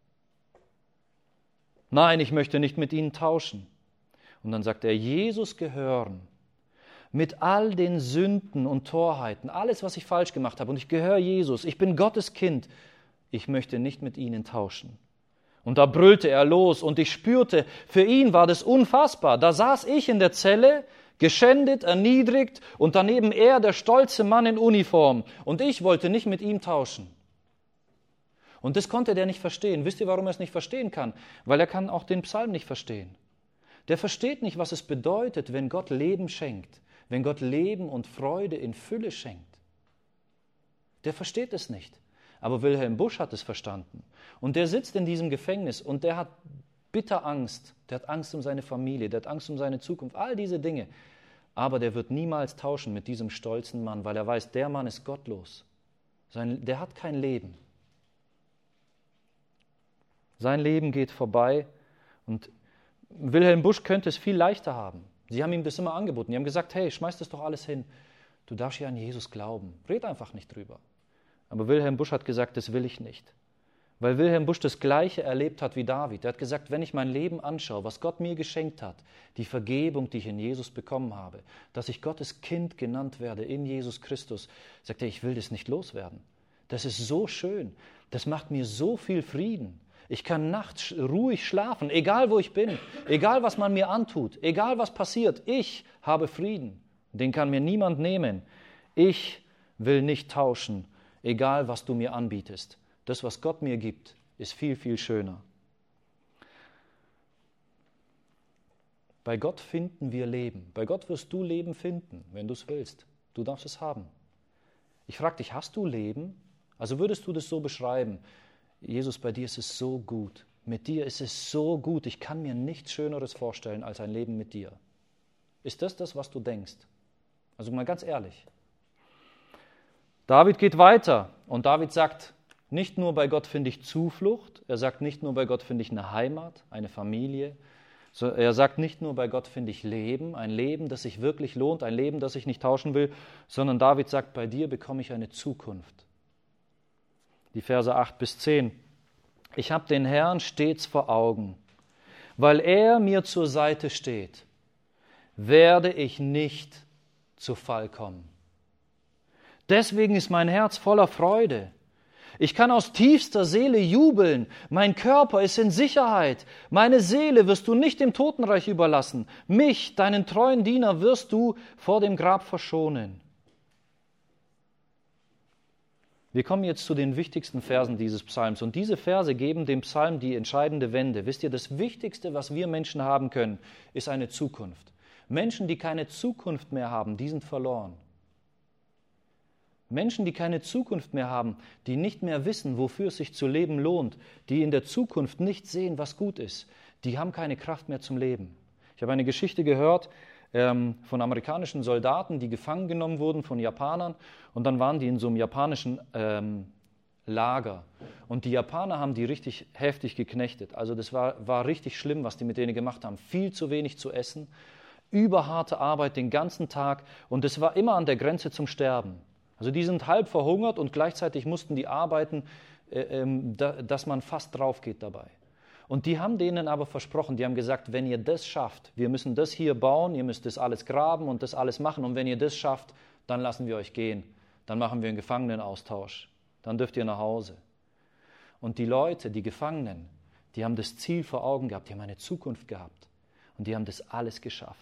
Nein, ich möchte nicht mit Ihnen tauschen. Und dann sagt er, Jesus gehören. Mit all den Sünden und Torheiten, alles, was ich falsch gemacht habe, und ich gehöre Jesus, ich bin Gottes Kind, ich möchte nicht mit ihnen tauschen. Und da brüllte er los und ich spürte, für ihn war das unfassbar. Da saß ich in der Zelle, geschändet, erniedrigt und daneben er, der stolze Mann in Uniform. Und ich wollte nicht mit ihm tauschen. Und das konnte der nicht verstehen. Wisst ihr, warum er es nicht verstehen kann? Weil er kann auch den Psalm nicht verstehen. Der versteht nicht, was es bedeutet, wenn Gott Leben schenkt. Wenn Gott Leben und Freude in Fülle schenkt. Der versteht es nicht. Aber Wilhelm Busch hat es verstanden. Und der sitzt in diesem Gefängnis und der hat bitter Angst. Der hat Angst um seine Familie, der hat Angst um seine Zukunft, all diese Dinge. Aber der wird niemals tauschen mit diesem stolzen Mann, weil er weiß, der Mann ist gottlos. Sein, der hat kein Leben. Sein Leben geht vorbei und Wilhelm Busch könnte es viel leichter haben. Sie haben ihm das immer angeboten. Die haben gesagt, hey, schmeiß das doch alles hin. Du darfst ja an Jesus glauben. Red einfach nicht drüber. Aber Wilhelm Busch hat gesagt, das will ich nicht. Weil Wilhelm Busch das Gleiche erlebt hat wie David. Er hat gesagt, wenn ich mein Leben anschaue, was Gott mir geschenkt hat, die Vergebung, die ich in Jesus bekommen habe, dass ich Gottes Kind genannt werde in Jesus Christus, sagt er, ich will das nicht loswerden. Das ist so schön. Das macht mir so viel Frieden. Ich kann nachts ruhig schlafen, egal wo ich bin, egal was man mir antut, egal was passiert. Ich habe Frieden. Den kann mir niemand nehmen. Ich will nicht tauschen, egal was du mir anbietest. Das, was Gott mir gibt, ist viel, viel schöner. Bei Gott finden wir Leben. Bei Gott wirst du Leben finden, wenn du es willst. Du darfst es haben. Ich frage dich, hast du Leben? Also würdest du das so beschreiben? Jesus, bei dir ist es so gut. Mit dir ist es so gut. Ich kann mir nichts Schöneres vorstellen als ein Leben mit dir. Ist das das, was du denkst? Also mal ganz ehrlich. David geht weiter und David sagt, nicht nur bei Gott finde ich Zuflucht, er sagt nicht nur bei Gott finde ich eine Heimat, eine Familie, so, er sagt nicht nur bei Gott finde ich Leben, ein Leben, das sich wirklich lohnt, ein Leben, das ich nicht tauschen will, sondern David sagt, bei dir bekomme ich eine Zukunft. Die Verse acht bis zehn. Ich habe den Herrn stets vor Augen, weil er mir zur Seite steht, werde ich nicht zu Fall kommen. Deswegen ist mein Herz voller Freude. Ich kann aus tiefster Seele jubeln. Mein Körper ist in Sicherheit. Meine Seele wirst du nicht dem Totenreich überlassen. Mich, deinen treuen Diener, wirst du vor dem Grab verschonen. Wir kommen jetzt zu den wichtigsten Versen dieses Psalms. Und diese Verse geben dem Psalm die entscheidende Wende. Wisst ihr, das Wichtigste, was wir Menschen haben können, ist eine Zukunft. Menschen, die keine Zukunft mehr haben, die sind verloren. Menschen, die keine Zukunft mehr haben, die nicht mehr wissen, wofür es sich zu leben lohnt, die in der Zukunft nicht sehen, was gut ist, die haben keine Kraft mehr zum Leben. Ich habe eine Geschichte gehört ähm, von amerikanischen Soldaten, die gefangen genommen wurden von Japanern und dann waren die in so einem japanischen ähm, Lager. Und die Japaner haben die richtig heftig geknechtet. Also das war, war richtig schlimm, was die mit denen gemacht haben. Viel zu wenig zu essen, überharte Arbeit den ganzen Tag und es war immer an der Grenze zum Sterben. Also die sind halb verhungert und gleichzeitig mussten die arbeiten, äh, ähm, da, dass man fast drauf geht dabei. Und die haben denen aber versprochen, die haben gesagt, wenn ihr das schafft, wir müssen das hier bauen, ihr müsst das alles graben und das alles machen und wenn ihr das schafft, dann lassen wir euch gehen. Dann machen wir einen Gefangenenaustausch. Dann dürft ihr nach Hause. Und die Leute, die Gefangenen, die haben das Ziel vor Augen gehabt, die haben eine Zukunft gehabt und die haben das alles geschafft.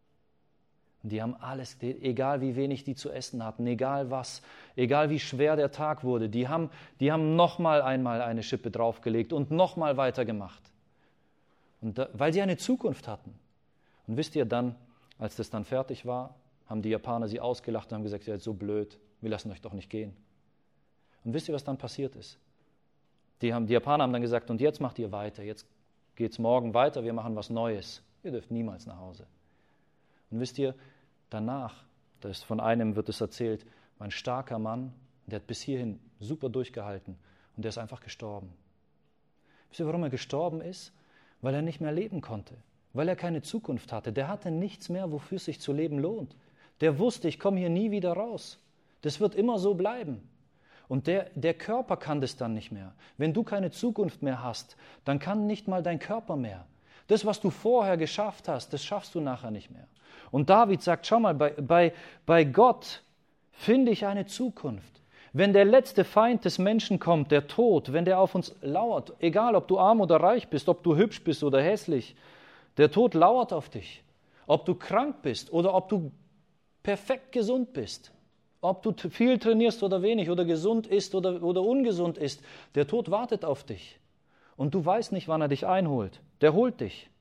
Und die haben alles, egal wie wenig die zu essen hatten, egal was, egal wie schwer der Tag wurde, die haben, die haben nochmal einmal eine Schippe draufgelegt und nochmal weitergemacht. Und da, weil sie eine Zukunft hatten. Und wisst ihr dann, als das dann fertig war, haben die Japaner sie ausgelacht und haben gesagt, ihr seid so blöd, wir lassen euch doch nicht gehen. Und wisst ihr, was dann passiert ist? Die, haben, die Japaner haben dann gesagt, und jetzt macht ihr weiter, jetzt geht es morgen weiter, wir machen was Neues. Ihr dürft niemals nach Hause. Und wisst ihr, danach, das ist von einem wird es erzählt, war ein starker Mann, der hat bis hierhin super durchgehalten und der ist einfach gestorben. Wisst ihr, warum er gestorben ist? Weil er nicht mehr leben konnte, weil er keine Zukunft hatte. Der hatte nichts mehr, wofür es sich zu leben lohnt. Der wusste, ich komme hier nie wieder raus. Das wird immer so bleiben. Und der, der Körper kann das dann nicht mehr. Wenn du keine Zukunft mehr hast, dann kann nicht mal dein Körper mehr. Das, was du vorher geschafft hast, das schaffst du nachher nicht mehr. Und David sagt, schau mal, bei, bei, bei Gott finde ich eine Zukunft. Wenn der letzte Feind des Menschen kommt, der Tod, wenn der auf uns lauert, egal ob du arm oder reich bist, ob du hübsch bist oder hässlich, der Tod lauert auf dich. Ob du krank bist oder ob du perfekt gesund bist, ob du viel trainierst oder wenig oder gesund ist oder, oder ungesund ist, der Tod wartet auf dich. Und du weißt nicht, wann er dich einholt. Der holt dich.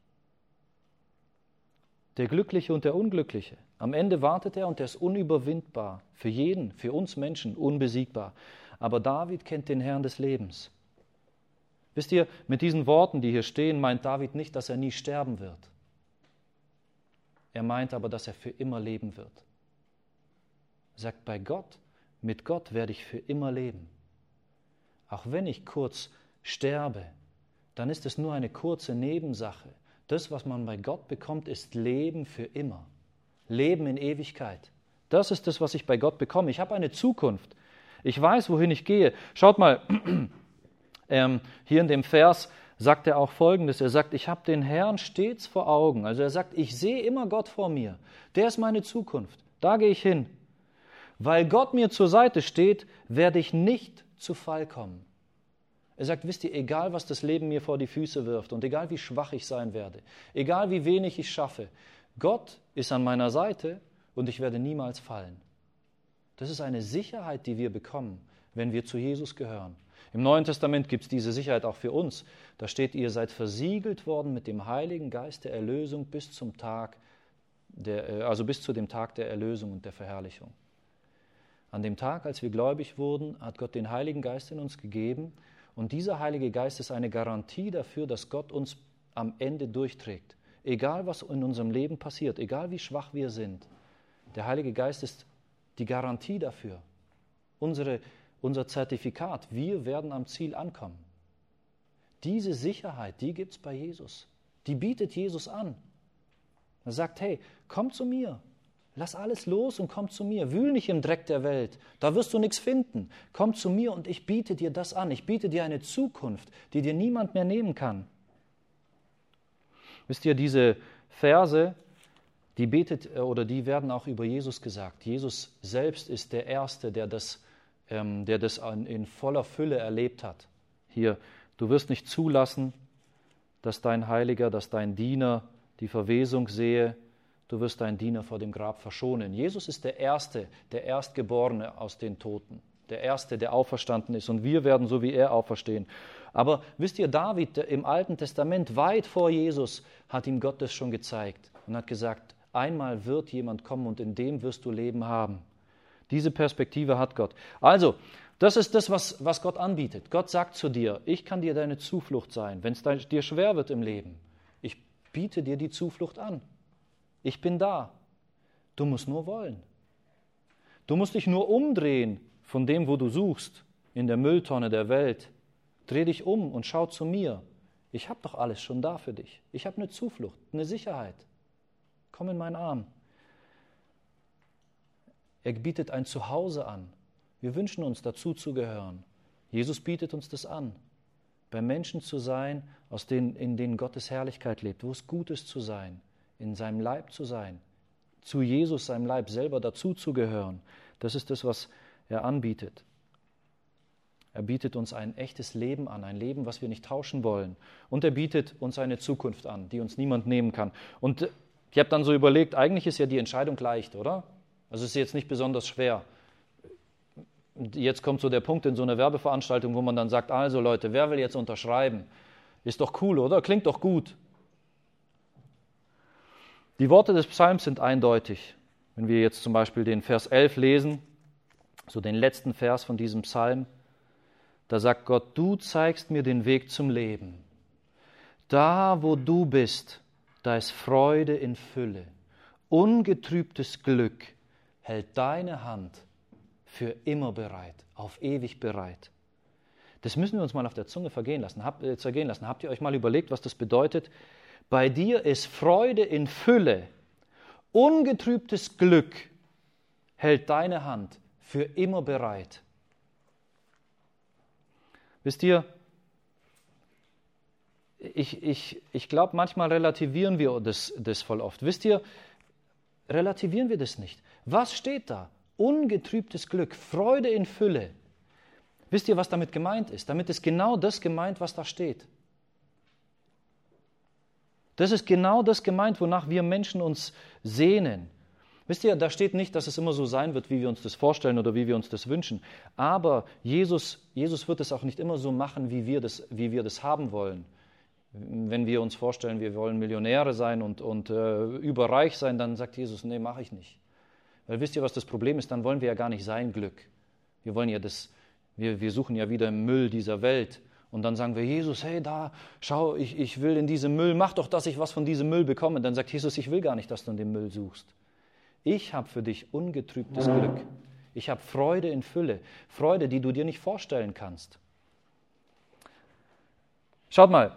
Der Glückliche und der Unglückliche. Am Ende wartet er und er ist unüberwindbar. Für jeden, für uns Menschen unbesiegbar. Aber David kennt den Herrn des Lebens. Wisst ihr, mit diesen Worten, die hier stehen, meint David nicht, dass er nie sterben wird. Er meint aber, dass er für immer leben wird. Er sagt, bei Gott, mit Gott werde ich für immer leben. Auch wenn ich kurz sterbe, dann ist es nur eine kurze Nebensache. Das, was man bei Gott bekommt, ist Leben für immer. Leben in Ewigkeit. Das ist das, was ich bei Gott bekomme. Ich habe eine Zukunft. Ich weiß, wohin ich gehe. Schaut mal, ähm, hier in dem Vers sagt er auch Folgendes. Er sagt, ich habe den Herrn stets vor Augen. Also er sagt, ich sehe immer Gott vor mir. Der ist meine Zukunft. Da gehe ich hin. Weil Gott mir zur Seite steht, werde ich nicht zu Fall kommen. Er sagt, wisst ihr, egal was das Leben mir vor die Füße wirft und egal wie schwach ich sein werde, egal wie wenig ich schaffe, Gott ist an meiner Seite und ich werde niemals fallen. Das ist eine Sicherheit, die wir bekommen, wenn wir zu Jesus gehören. Im Neuen Testament gibt es diese Sicherheit auch für uns. Da steht, ihr seid versiegelt worden mit dem Heiligen Geist der Erlösung bis zum Tag, der, also bis zu dem Tag der Erlösung und der Verherrlichung. An dem Tag, als wir gläubig wurden, hat Gott den Heiligen Geist in uns gegeben. Und dieser Heilige Geist ist eine Garantie dafür, dass Gott uns am Ende durchträgt. Egal, was in unserem Leben passiert, egal wie schwach wir sind, der Heilige Geist ist die Garantie dafür. Unsere, unser Zertifikat, wir werden am Ziel ankommen. Diese Sicherheit, die gibt es bei Jesus. Die bietet Jesus an. Er sagt, hey, komm zu mir. Lass alles los und komm zu mir. Wühl nicht im Dreck der Welt. Da wirst du nichts finden. Komm zu mir und ich biete dir das an. Ich biete dir eine Zukunft, die dir niemand mehr nehmen kann. Wisst ihr, diese Verse, die betet oder die werden auch über Jesus gesagt. Jesus selbst ist der Erste, der das, ähm, der das in voller Fülle erlebt hat. Hier, du wirst nicht zulassen, dass dein Heiliger, dass dein Diener die Verwesung sehe. Du wirst deinen Diener vor dem Grab verschonen. Jesus ist der Erste, der Erstgeborene aus den Toten. Der Erste, der auferstanden ist. Und wir werden so wie er auferstehen. Aber wisst ihr, David im Alten Testament, weit vor Jesus, hat ihm Gott das schon gezeigt. Und hat gesagt, einmal wird jemand kommen und in dem wirst du Leben haben. Diese Perspektive hat Gott. Also, das ist das, was, was Gott anbietet. Gott sagt zu dir, ich kann dir deine Zuflucht sein, wenn es dir schwer wird im Leben. Ich biete dir die Zuflucht an. Ich bin da. Du musst nur wollen. Du musst dich nur umdrehen von dem, wo du suchst, in der Mülltonne der Welt. Dreh dich um und schau zu mir. Ich habe doch alles schon da für dich. Ich habe eine Zuflucht, eine Sicherheit. Komm in meinen Arm. Er bietet ein Zuhause an. Wir wünschen uns, dazu zu gehören. Jesus bietet uns das an. Bei Menschen zu sein, aus denen, in denen Gottes Herrlichkeit lebt, wo es gut ist zu sein, in seinem Leib zu sein, zu Jesus, seinem Leib selber dazu zu gehören. Das ist das, was er anbietet. Er bietet uns ein echtes Leben an, ein Leben, was wir nicht tauschen wollen. Und er bietet uns eine Zukunft an, die uns niemand nehmen kann. Und ich habe dann so überlegt, eigentlich ist ja die Entscheidung leicht, oder? Also es ist jetzt nicht besonders schwer. Jetzt kommt so der Punkt in so einer Werbeveranstaltung, wo man dann sagt, also Leute, wer will jetzt unterschreiben? Ist doch cool, oder? Klingt doch gut. Die Worte des Psalms sind eindeutig. Wenn wir jetzt zum Beispiel den Vers elf lesen, so den letzten Vers von diesem Psalm, da sagt Gott, du zeigst mir den Weg zum Leben. Da, wo du bist, da ist Freude in Fülle. Ungetrübtes Glück hält deine Hand für immer bereit, auf ewig bereit. Das müssen wir uns mal auf der Zunge vergehen lassen. Hab, äh, zergehen lassen. Habt ihr euch mal überlegt, was das bedeutet? Bei dir ist Freude in Fülle. Ungetrübtes Glück hält deine Hand für immer bereit. Wisst ihr, ich, ich, ich glaube, manchmal relativieren wir das, das voll oft. Wisst ihr, relativieren wir das nicht. Was steht da? Ungetrübtes Glück, Freude in Fülle. Wisst ihr, was damit gemeint ist? Damit ist genau das gemeint, was da steht. Das ist genau das gemeint, wonach wir Menschen uns sehnen. Wisst ihr, da steht nicht, dass es immer so sein wird, wie wir uns das vorstellen oder wie wir uns das wünschen. Aber Jesus, Jesus wird es auch nicht immer so machen, wie wir das, wie wir das haben wollen. Wenn wir uns vorstellen, wir wollen Millionäre sein und, und äh, überreich sein, dann sagt Jesus, nee, mache ich nicht. Weil wisst ihr, was das Problem ist? Dann wollen wir ja gar nicht sein Glück. Wir wollen ja das, wir, wir suchen ja wieder im Müll dieser Welt. Und dann sagen wir, Jesus, hey, da, schau, ich, ich will in diesem Müll, mach doch, dass ich was von diesem Müll bekomme. Dann sagt Jesus, ich will gar nicht, dass du in dem Müll suchst. Ich habe für dich ungetrübtes Glück. Ich habe Freude in Fülle. Freude, die du dir nicht vorstellen kannst. Schaut mal,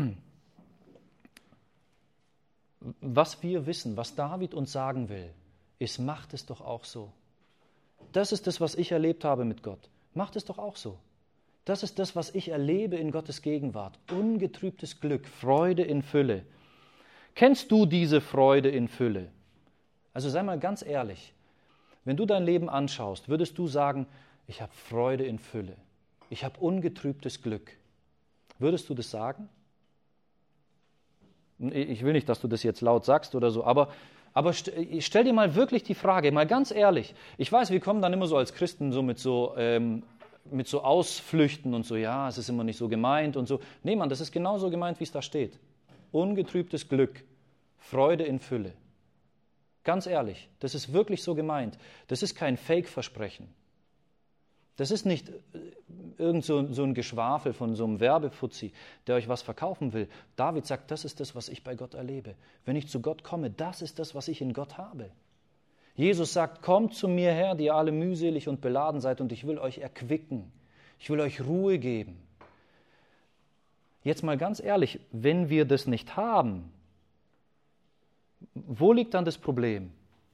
was wir wissen, was David uns sagen will, ist, macht es doch auch so. Das ist das, was ich erlebt habe mit Gott. Macht es doch auch so. Das ist das, was ich erlebe in Gottes Gegenwart. Ungetrübtes Glück, Freude in Fülle. Kennst du diese Freude in Fülle? Also sei mal ganz ehrlich, wenn du dein Leben anschaust, würdest du sagen, ich habe Freude in Fülle, ich habe ungetrübtes Glück. Würdest du das sagen? Ich will nicht, dass du das jetzt laut sagst oder so, aber, aber stell dir mal wirklich die Frage, mal ganz ehrlich. Ich weiß, wir kommen dann immer so als Christen so mit so, ähm, mit so Ausflüchten und so, ja, es ist immer nicht so gemeint und so. Nee, Mann, das ist genauso gemeint, wie es da steht. Ungetrübtes Glück, Freude in Fülle. Ganz ehrlich, das ist wirklich so gemeint. Das ist kein Fake-Versprechen. Das ist nicht irgend so, so ein Geschwafel von so einem Werbefuzzi, der euch was verkaufen will. David sagt, das ist das, was ich bei Gott erlebe. Wenn ich zu Gott komme, das ist das, was ich in Gott habe. Jesus sagt, kommt zu mir her, die ihr alle mühselig und beladen seid, und ich will euch erquicken. Ich will euch Ruhe geben. Jetzt mal ganz ehrlich, wenn wir das nicht haben, wo liegt dann das Problem?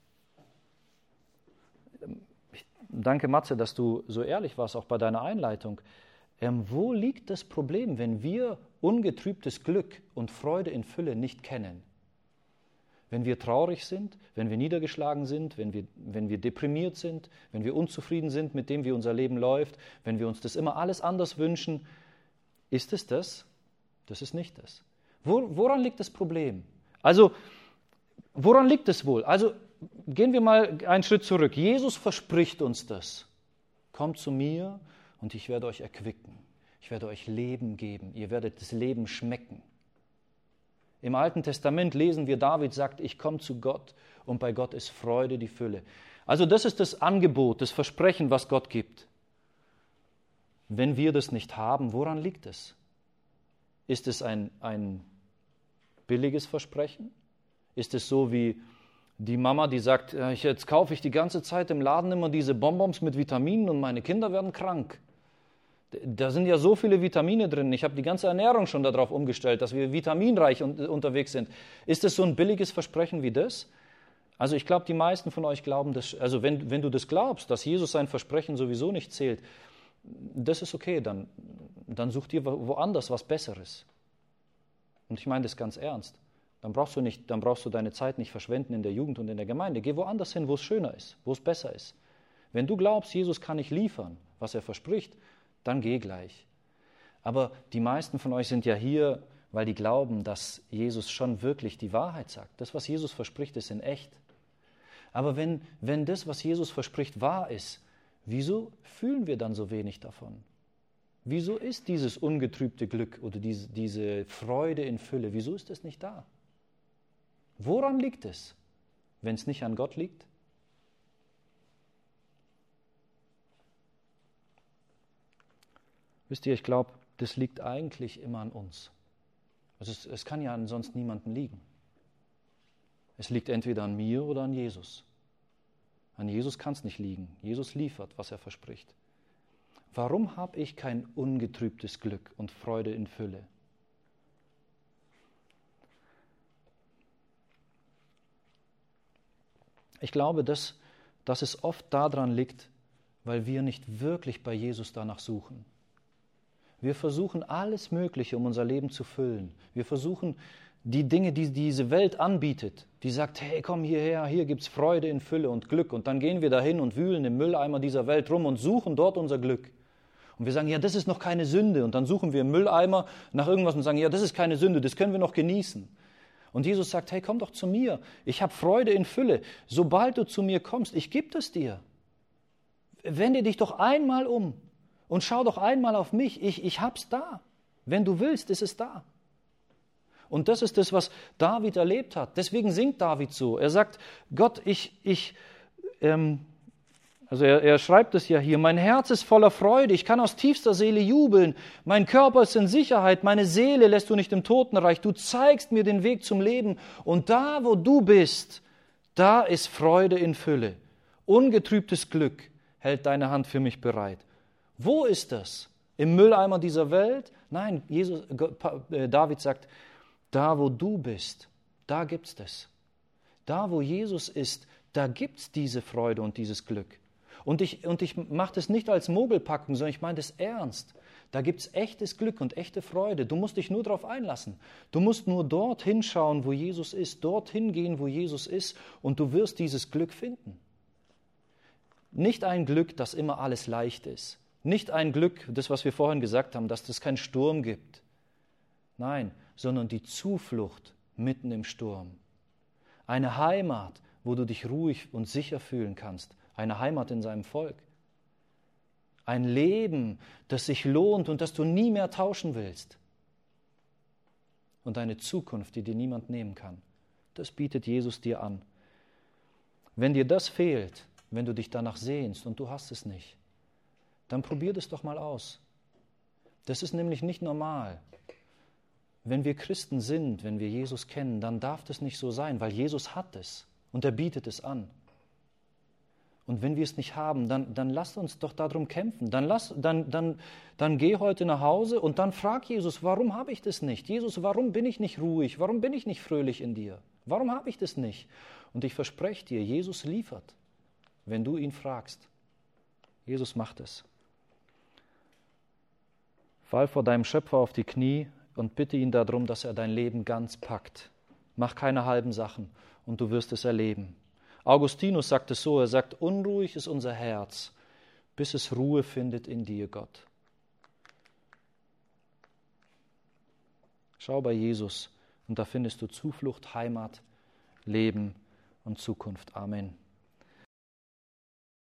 Danke, Matze, dass du so ehrlich warst, auch bei deiner Einleitung. Ähm, wo liegt das Problem, wenn wir ungetrübtes Glück und Freude in Fülle nicht kennen? Wenn wir traurig sind, wenn wir niedergeschlagen sind, wenn wir, wenn wir deprimiert sind, wenn wir unzufrieden sind mit dem, wie unser Leben läuft, wenn wir uns das immer alles anders wünschen, ist es das? Das ist nicht das. Wo, woran liegt das Problem? Also, woran liegt es wohl? Also, gehen wir mal einen Schritt zurück. Jesus verspricht uns das. Kommt zu mir und ich werde euch erquicken. Ich werde euch Leben geben. Ihr werdet das Leben schmecken. Im Alten Testament lesen wir, David sagt, ich komme zu Gott und bei Gott ist Freude die Fülle. Also das ist das Angebot, das Versprechen, was Gott gibt. Wenn wir das nicht haben, woran liegt es? Ist es ein, ein billiges Versprechen? Ist es so wie die Mama, die sagt, jetzt kaufe ich die ganze Zeit im Laden immer diese Bonbons mit Vitaminen und meine Kinder werden krank. Da sind ja so viele Vitamine drin. Ich habe die ganze Ernährung schon darauf umgestellt, dass wir vitaminreich un- unterwegs sind. Ist das so ein billiges Versprechen wie das? Also ich glaube, die meisten von euch glauben, dass, also wenn, wenn du das glaubst, dass Jesus sein Versprechen sowieso nicht zählt, das ist okay, dann, dann such dir woanders was Besseres. Und ich meine das ganz ernst. Dann brauchst du nicht, dann brauchst du deine Zeit nicht verschwenden in der Jugend und in der Gemeinde. Geh woanders hin, wo es schöner ist, wo es besser ist. Wenn du glaubst, Jesus kann nicht liefern, was er verspricht, dann geh gleich. Aber die meisten von euch sind ja hier, weil die glauben, dass Jesus schon wirklich die Wahrheit sagt. Das, was Jesus verspricht, ist in echt. Aber wenn, wenn das, was Jesus verspricht, wahr ist, wieso fühlen wir dann so wenig davon? Wieso ist dieses ungetrübte Glück oder diese, diese Freude in Fülle, wieso ist das nicht da? Woran liegt es, wenn es nicht an Gott liegt? Wisst ihr, ich glaube, das liegt eigentlich immer an uns. Also es, es kann ja an sonst niemandem liegen. Es liegt entweder an mir oder an Jesus. An Jesus kann es nicht liegen. Jesus liefert, was er verspricht. Warum habe ich kein ungetrübtes Glück und Freude in Fülle? Ich glaube, dass, dass es oft daran liegt, weil wir nicht wirklich bei Jesus danach suchen. Wir versuchen alles Mögliche, um unser Leben zu füllen. Wir versuchen die Dinge, die diese Welt anbietet, die sagt, hey, komm hierher, hier gibt es Freude in Fülle und Glück. Und dann gehen wir dahin und wühlen im Mülleimer dieser Welt rum und suchen dort unser Glück. Und wir sagen, ja, das ist noch keine Sünde. Und dann suchen wir im Mülleimer nach irgendwas und sagen, ja, das ist keine Sünde, das können wir noch genießen. Und Jesus sagt, hey, komm doch zu mir. Ich habe Freude in Fülle. Sobald du zu mir kommst, ich gebe es dir. Wende dich doch einmal um und schau doch einmal auf mich. Ich, ich hab's da. Wenn du willst, ist es da. Und das ist das, was David erlebt hat. Deswegen singt David so. Er sagt, Gott, ich, ich, ähm, also er, er schreibt es ja hier, mein Herz ist voller Freude, ich kann aus tiefster Seele jubeln, mein Körper ist in Sicherheit, meine Seele lässt du nicht im Totenreich, du zeigst mir den Weg zum Leben und da, wo du bist, da ist Freude in Fülle. Ungetrübtes Glück hält deine Hand für mich bereit. Wo ist das? Im Mülleimer dieser Welt? Nein, Jesus, David sagt, da, wo du bist, da gibt's das. Da, wo Jesus ist, da gibt's diese Freude und dieses Glück. Und ich, und ich mache das nicht als Mogelpackung, sondern ich meine das ernst. Da gibt es echtes Glück und echte Freude. Du musst dich nur darauf einlassen. Du musst nur dorthin schauen, wo Jesus ist, dorthin gehen, wo Jesus ist, und du wirst dieses Glück finden. Nicht ein Glück, dass immer alles leicht ist. Nicht ein Glück, das, was wir vorhin gesagt haben, dass es keinen Sturm gibt. Nein, sondern die Zuflucht mitten im Sturm. Eine Heimat, wo du dich ruhig und sicher fühlen kannst. Eine Heimat in seinem Volk. Ein Leben, das sich lohnt und das du nie mehr tauschen willst. Und eine Zukunft, die dir niemand nehmen kann. Das bietet Jesus dir an. Wenn dir das fehlt, wenn du dich danach sehnst und du hast es nicht, dann probier das doch mal aus. Das ist nämlich nicht normal. Wenn wir Christen sind, wenn wir Jesus kennen, dann darf das nicht so sein, weil Jesus hat es und er bietet es an. Und wenn wir es nicht haben, dann, dann lasst uns doch darum kämpfen. Dann, lass, dann, dann, dann geh heute nach Hause und dann frag Jesus, warum habe ich das nicht? Jesus, warum bin ich nicht ruhig? Warum bin ich nicht fröhlich in dir? Warum habe ich das nicht? Und ich verspreche dir, Jesus liefert, wenn du ihn fragst. Jesus macht es. Fall vor deinem Schöpfer auf die Knie und bitte ihn darum, dass er dein Leben ganz packt. Mach keine halben Sachen und du wirst es erleben. Augustinus sagt es so, er sagt, unruhig ist unser Herz, bis es Ruhe findet in dir, Gott. Schau bei Jesus und da findest du Zuflucht, Heimat, Leben und Zukunft. Amen.